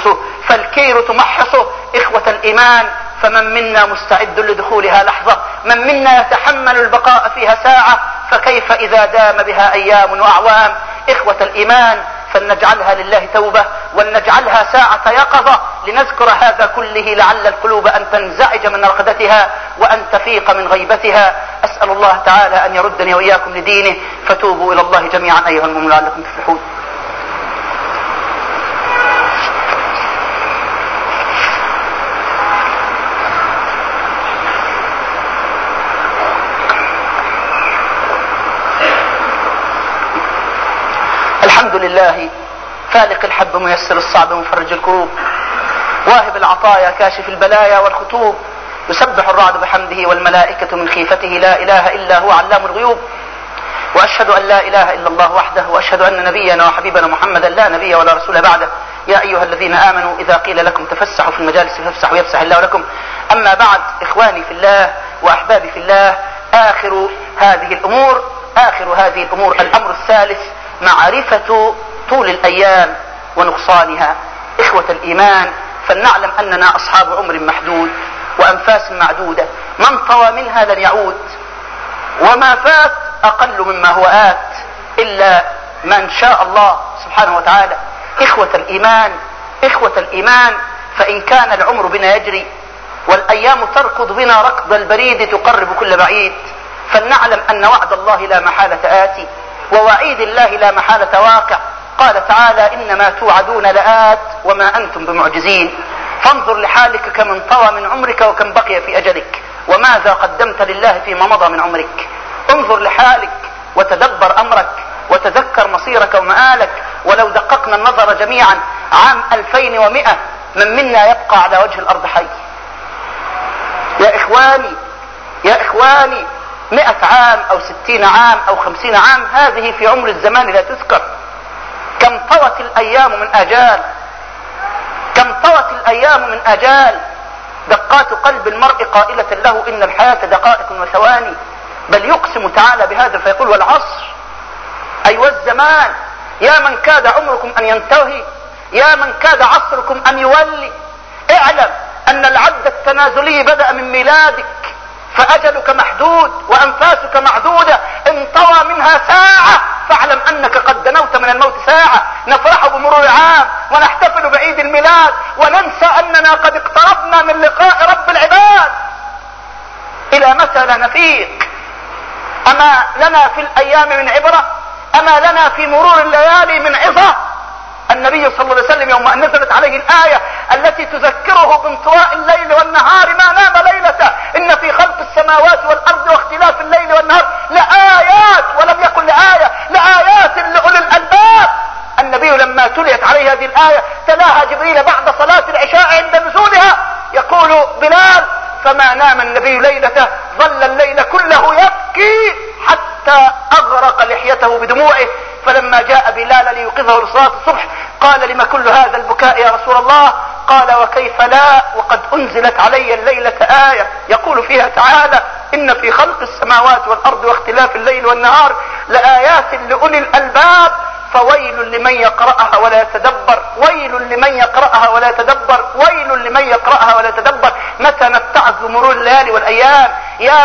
تمحصه. إخوة الإيمان، فمن منا مستعد لدخولها لحظة، من منا يتحمل البقاء فيها ساعة، فكيف إذا دام بها أيام وأعوام. إخوة الإيمان، فلنجعلها لله توبة ولنجعلها ساعة يقظة لنذكر هذا كله لعل القلوب أن تنزعج من رقدتها وأن تفيق من غيبتها. أسأل الله تعالى أن يردني وإياكم لدينه، فتوبوا إلى الله جميعا أيها المؤمنون لعلكم تفلحون. الحمد لله فالق الحب ميسر الصعب مفرج الكروب، واهب العطايا كاشف البلايا والخطوب، يسبح الرعد بحمده والملائكة من خيفته، لا إله إلا هو علام الغيوب. وأشهد أن لا إله إلا الله وحده، وأشهد أن نبينا وحبيبنا محمدا لا نبي ولا رسول بعده. يا أيها الذين آمنوا إذا قيل لكم تفسحوا في المجالس فافسحوا يفسح الله لكم. أما بعد، إخواني في الله وأحبابي في الله، آخر هذه الأمور الأمر الثالث معرفة طول الأيام ونقصانها. إخوة الإيمان، فلنعلم أننا أصحاب عمر محدود وأنفاس معدودة، من طوى منها لن يعود، وما فات أقل مما هو آت إلا من شاء الله سبحانه وتعالى. إخوة الإيمان، فإن كان العمر بنا يجري والأيام تركض بنا ركض البريد تقرب كل بعيد، فلنعلم أن وعد الله لا محالة آتي ووعيد الله لا محالة واقع. قال تعالى إنما توعدون لآت وما أنتم بمعجزين. فانظر لحالك كمن طوى من عمرك وكم بقي في أجلك، وماذا قدمت لله فيما مضى من عمرك. انظر لحالك وتدبر أمرك وتذكر مصيرك ومآلك. ولو دققنا النظر جميعا عام 2100 من منا يبقى على وجه الأرض حي؟ يا إخواني 100 عام أو 60 عام أو 50 عام، هذه في عمر الزمان لا تذكر. كم طوت الأيام من أجال، دقات قلب المرء قائلة له إن الحياة دقائق وثواني. بل يقسم تعالى بهذا فيقول والعصر، أي والزمان، يا من كاد عمركم أن ينتهي، يا من كاد عصركم أن يولي، اعلم أن العد التنازلي بدأ من ميلادك، فأجلك محدود وأنفاسك معدودة، إن طوى منها ساعة فاعلم أنك قد دنوت من الموت ساعة. نفرح بمرور عام ونحتفل بعيد الميلاد وننسى أننا قد اقتربنا من لقاء رب العباد. إلى متى لا نفيق؟ أما لنا في الأيام من عبرة؟ أما لنا في مرور الليالي من عظة؟ النبي صلى الله عليه وسلم يوم أن نزلت عليه الآية التي تذكره بانطواء الليل والنهار ما نام ليلته إن في خلق السماوات والأرض واختلاف الليل والنهار لآيات، ولم يكن لآية، لآيات لأولي الألباب. النبي لما تليت عليه هذه الآية تلاها جبريل بعد صلاة العشاء عند نزولها، يقول بلال فما نام النبي ليلته، ظل الليل كله يبكي حتى أغرق لحيته بدموعه. فلما جاء بلال ليوقظه لصلاة الصبح قال لما كل هذا البكاء يا رسول الله؟ قال وكيف لا وقد أنزلت علي الليلة آية يقول فيها تعالى إن في خلق السماوات والأرض واختلاف الليل والنهار لآيات لأولي الألباب. فويل لمن يقرأها ولا يتدبر، ويل لمن يقرأها ولا يتدبر، ويل لمن يقرأها ولا يتدبر. متى نتعظ بمرور الليالي والأيام؟ يا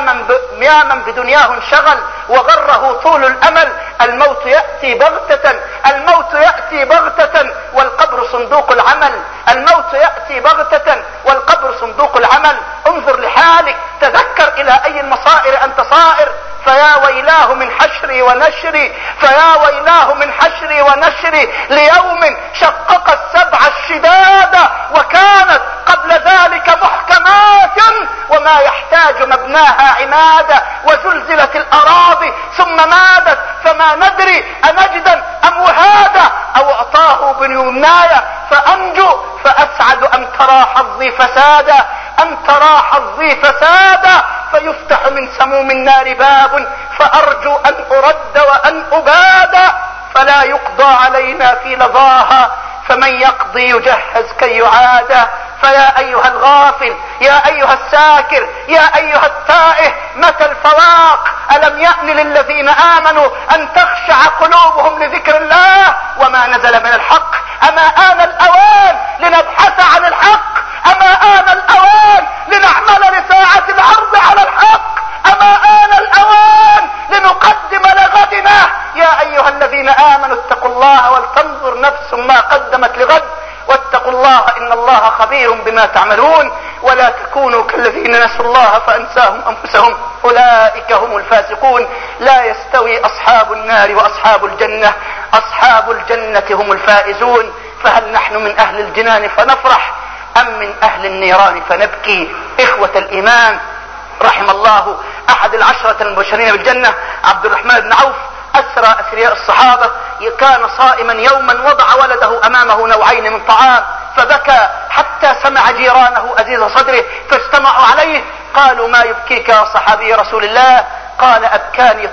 من بدنياه انشغل وغره طول الأمل. الموت يأتي بغتة، الموت يأتي بغتة والقبر صندوق العمل، الموت يأتي بغتة والقبر صندوق العمل. انظر لحالك، تذكر إلى أي المصائر أنت صائر. فيا ويلاه من حشري ونشري، فيا ويلاه من حشري ونشري ليوم شقق السبع الشداد وكانت قبل ذلك محكمات وما يحتاج مبناها عمادا وزلزلت الأراضي ثم مادت فما ندري أنجدا أم وهادا أو أعطاه بنيمنايا فأنجو فأسعد أم ترى حظي فسادا، أم ترى حظي فسادا فيفتح من سموم النار باب فأرجو أن أرد وأن أباد فلا يقضى علينا في لظاها فمن يقضي يجهز كي يعاد. فيا أيها الغافل، يا أيها الساكر، يا أيها التائه، متى الفواق؟ ألم يأن للذين آمنوا أن تخشع قلوبهم لذكر الله وما نزل من الحق؟ أما آن الأوان لنبحث عن الحق؟ أما آن الأوان لنعمل لساعة العرض على الحق؟ أما آن الأوان لنقدم لغدنا؟ يا أيها الذين آمنوا اتقوا الله ولتنظر نفس ما قدمت لغد واتقوا الله إن الله خبير بما تعملون. ولا تكونوا كالذين نسوا الله فأنساهم أنفسهم أولئك هم الفاسقون. لا يستوي أصحاب النار وأصحاب الجنة، أصحاب الجنة هم الفائزون. فهل نحن من أهل الجنان فنفرح أم من أهل النيران فنبكي؟ إخوة الإيمان، رحم الله أحد العشرة المبشرين بالجنة عبد الرحمن بن عوف، أسرى أثرياء الصحابة. كان صائما يوما وضع ولده أمامه نوعين من طعام فبكى حتى سمع جيرانه أزيز صدره فاجتمعوا عليه. قالوا ما يبكيك يا صحابي رسول الله؟ قال أبكاني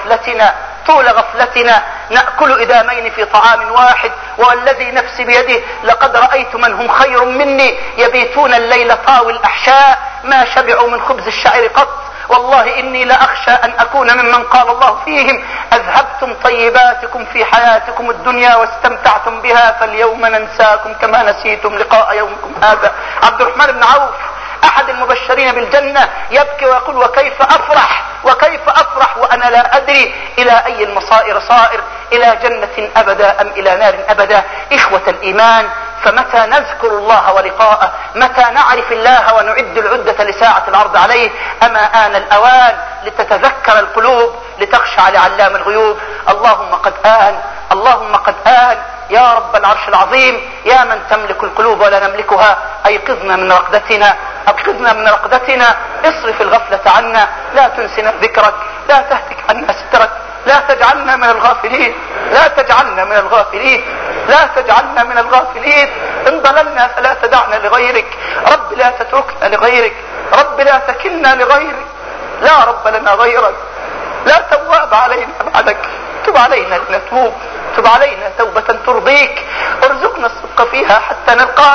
طول غفلتنا نأكل إدامين في طعام واحد، والذي نفسي بيده لقد رأيت من هم خير مني يبيتون الليل طاوي الأحشاء ما شبعوا من خبز الشعير قط. والله إني لأخشى أن أكون ممن قال الله فيهم أذهبتم طيباتكم في حياتكم الدنيا واستمتعتم بها فاليوم ننساكم كما نسيتم لقاء يومكم هذا. عبد الرحمن بن عوف أحد المبشرين بالجنة يبكي ويقول وكيف أفرح وأنا لا أدري إلى أي المصائر صائر، إلى جنة أبدا أم إلى نار أبدا. إخوة الإيمان، فمتى نذكر الله ولقاءه؟ متى نعرف الله ونعد العدة لساعة العرض عليه؟ أما آن الأوان لتتذكر القلوب لتخشع لعلام الغيوب. اللهم قد آن يا رب العرش العظيم، يا من تملك القلوب ولا نملكها، أيقظنا من رقدتنا، اصرف الغفلة عنا، لا تنسنا ذكرك، لا تهتك عنا سترك، لا تجعلنا من الغافلين، إن ضللنا فلا تدعنا لغيرك، رب لا تتركنا لغيرك، رب لا تكلنا لغيرك، لا رب لنا غيرك، لا تواب علينا بعدك، تب علينا لنتوب، تب علينا توبة ترضيك، ارزقنا الصدق فيها حتى نلقاك.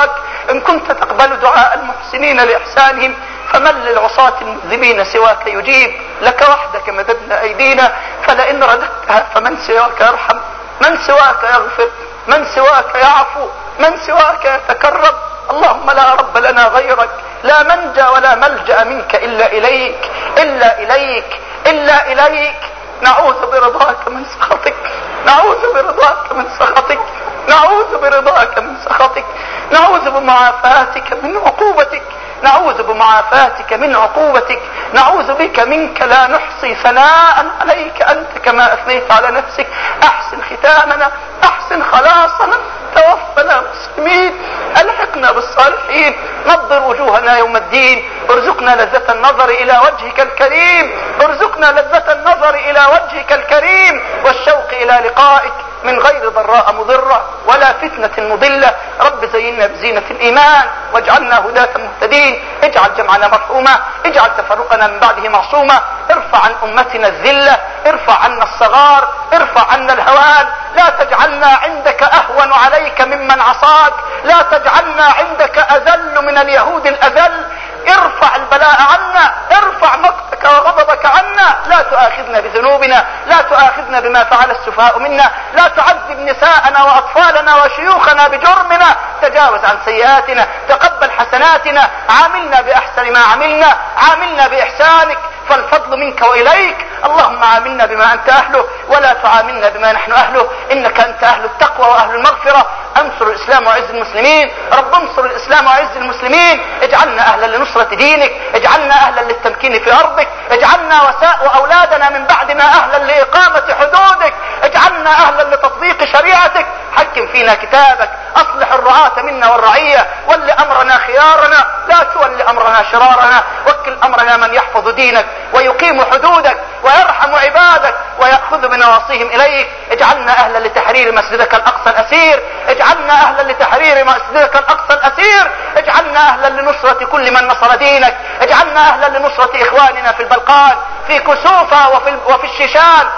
إن كنت تقبل دعاء المحسنين لإحسانهم فمن للعصاة المذنبين سواك يجيب. لك وحدك مددنا أيدينا، فلئن رددتها فمن سواك يرحم، من سواك يغفر، من سواك يعفو، من سواك يتكرم. اللهم لا رب لنا غيرك، لا منجا ولا ملجأ منك إلا إليك، إلا إليك، إلا إليك. نعوذ برضاك من سخطك، نعوذ برضاك من سخطك، نعوذ برضاك من سخطك، نعوذ بمعافاتك من عقوبتك، نعوذ بمعافاتك من عقوبتك، نعوذ بك منك لا نحصي ثناء عليك أنت كما أثنيت على نفسك. أحسن ختامنا، أحسن خلاصنا، توفنا مسلمين، ألحقنا بالصالحين، نضر وجوهنا يوم الدين، ارزقنا لذة النظر إلى وجهك الكريم، ارزقنا لذة النظر إلى وجهك الكريم والشوق إلى لقائك من غير ضراء مضرة ولا فتنة مضلة. رب زينا بزينة الإيمان واجعلنا هداة مهتدين، اجعل جمعنا مرحوما، اجعل تفرقنا من بعده معصوما، ارفع عن أمتنا الذلة، ارفع عنا الصغار، ارفع عنا الهوان، لا تجعلنا عندك أهون عليك ممن عصاك، لا تجعلنا عندك أذل من اليهود الأذل. ارفع البلاء عنا، ارفع مقتك وغضبك عنا، لا تؤاخذنا بذنوبنا، لا تؤاخذنا بما فعل السفهاء منا، لا تعذب نساءنا وأطفالنا وشيوخنا بجرمنا، تجاوز عن سيئاتنا، تقبل حسناتنا، عاملنا بأحسن ما عملنا، عاملنا بإحسانك فالفضل منك وإليك. اللهم عاملنا بما أنت أهله ولا تعاملنا بما نحن أهله، إنك أنت أهل التقوى وأهل المغفرة. انصر الإسلام وعز المسلمين، رب انصر الإسلام وعز المسلمين. اجعلنا أهلا لنصرة دينك، اجعلنا أهلا للتمكين في أرضك، اجعلنا وأولادنا من بعدنا أهلا لإقامة حدودك، اجعلنا أهلا لتطبيق شريعتك. حكم فينا كتابك، أصلح الرعاة منا والرعية، ول أمرنا خيارنا، لا تول أمرنا شرارنا، وكل أمرنا من يحفظ دينك ويقيم حدودك ويرحم عبادك ويأخذ بنواصيهم إليك. اجعلنا أهلا لتحرير مسجدك الأقصى الأسير، اجعلنا أهلا لتحرير مسجدك الأقصى الأسير، اجعلنا أهلا لنصرة كل من نصر دينك، اجعلنا أهلا لنصرة إخواننا في البلقان، في كسوفة وفي الشيشان،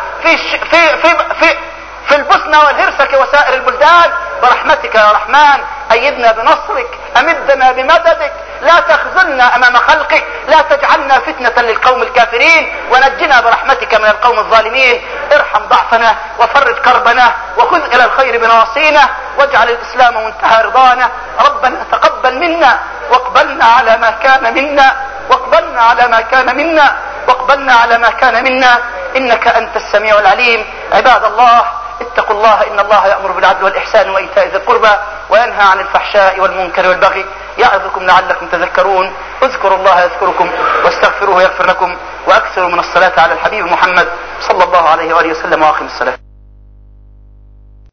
في البوسنة والهرسك وسائر البلدان. برحمتك يا رحمن أيدنا بنصرك، أمدنا بمددك، لا تخذلنا أمام خلقك، لا تجعلنا فتنة للقوم الكافرين، ونجنا برحمتك من القوم الظالمين. ارحم ضعفنا وفرج كربنا وخذ إلى الخير بنواصينا، واجعل الإسلام منتهى رضانا. ربنا تقبل منا واقبلنا على ما كان منا، واقبلنا على ما كان منا، واقبلنا على ما كان منا، إنك أنت السميع العليم. عباد الله اتقوا الله، إن الله يأمر بالعدل والإحسان وإيتاء ذي القربى وينهى عن الفحشاء والمنكر والبغي يعظكم لعلكم تذكرون. اذكروا الله يذكركم واستغفروه يغفر لكم، وأكثروا من الصلاة على الحبيب محمد صلى الله عليه وآله وسلم، وأقم الصلاة.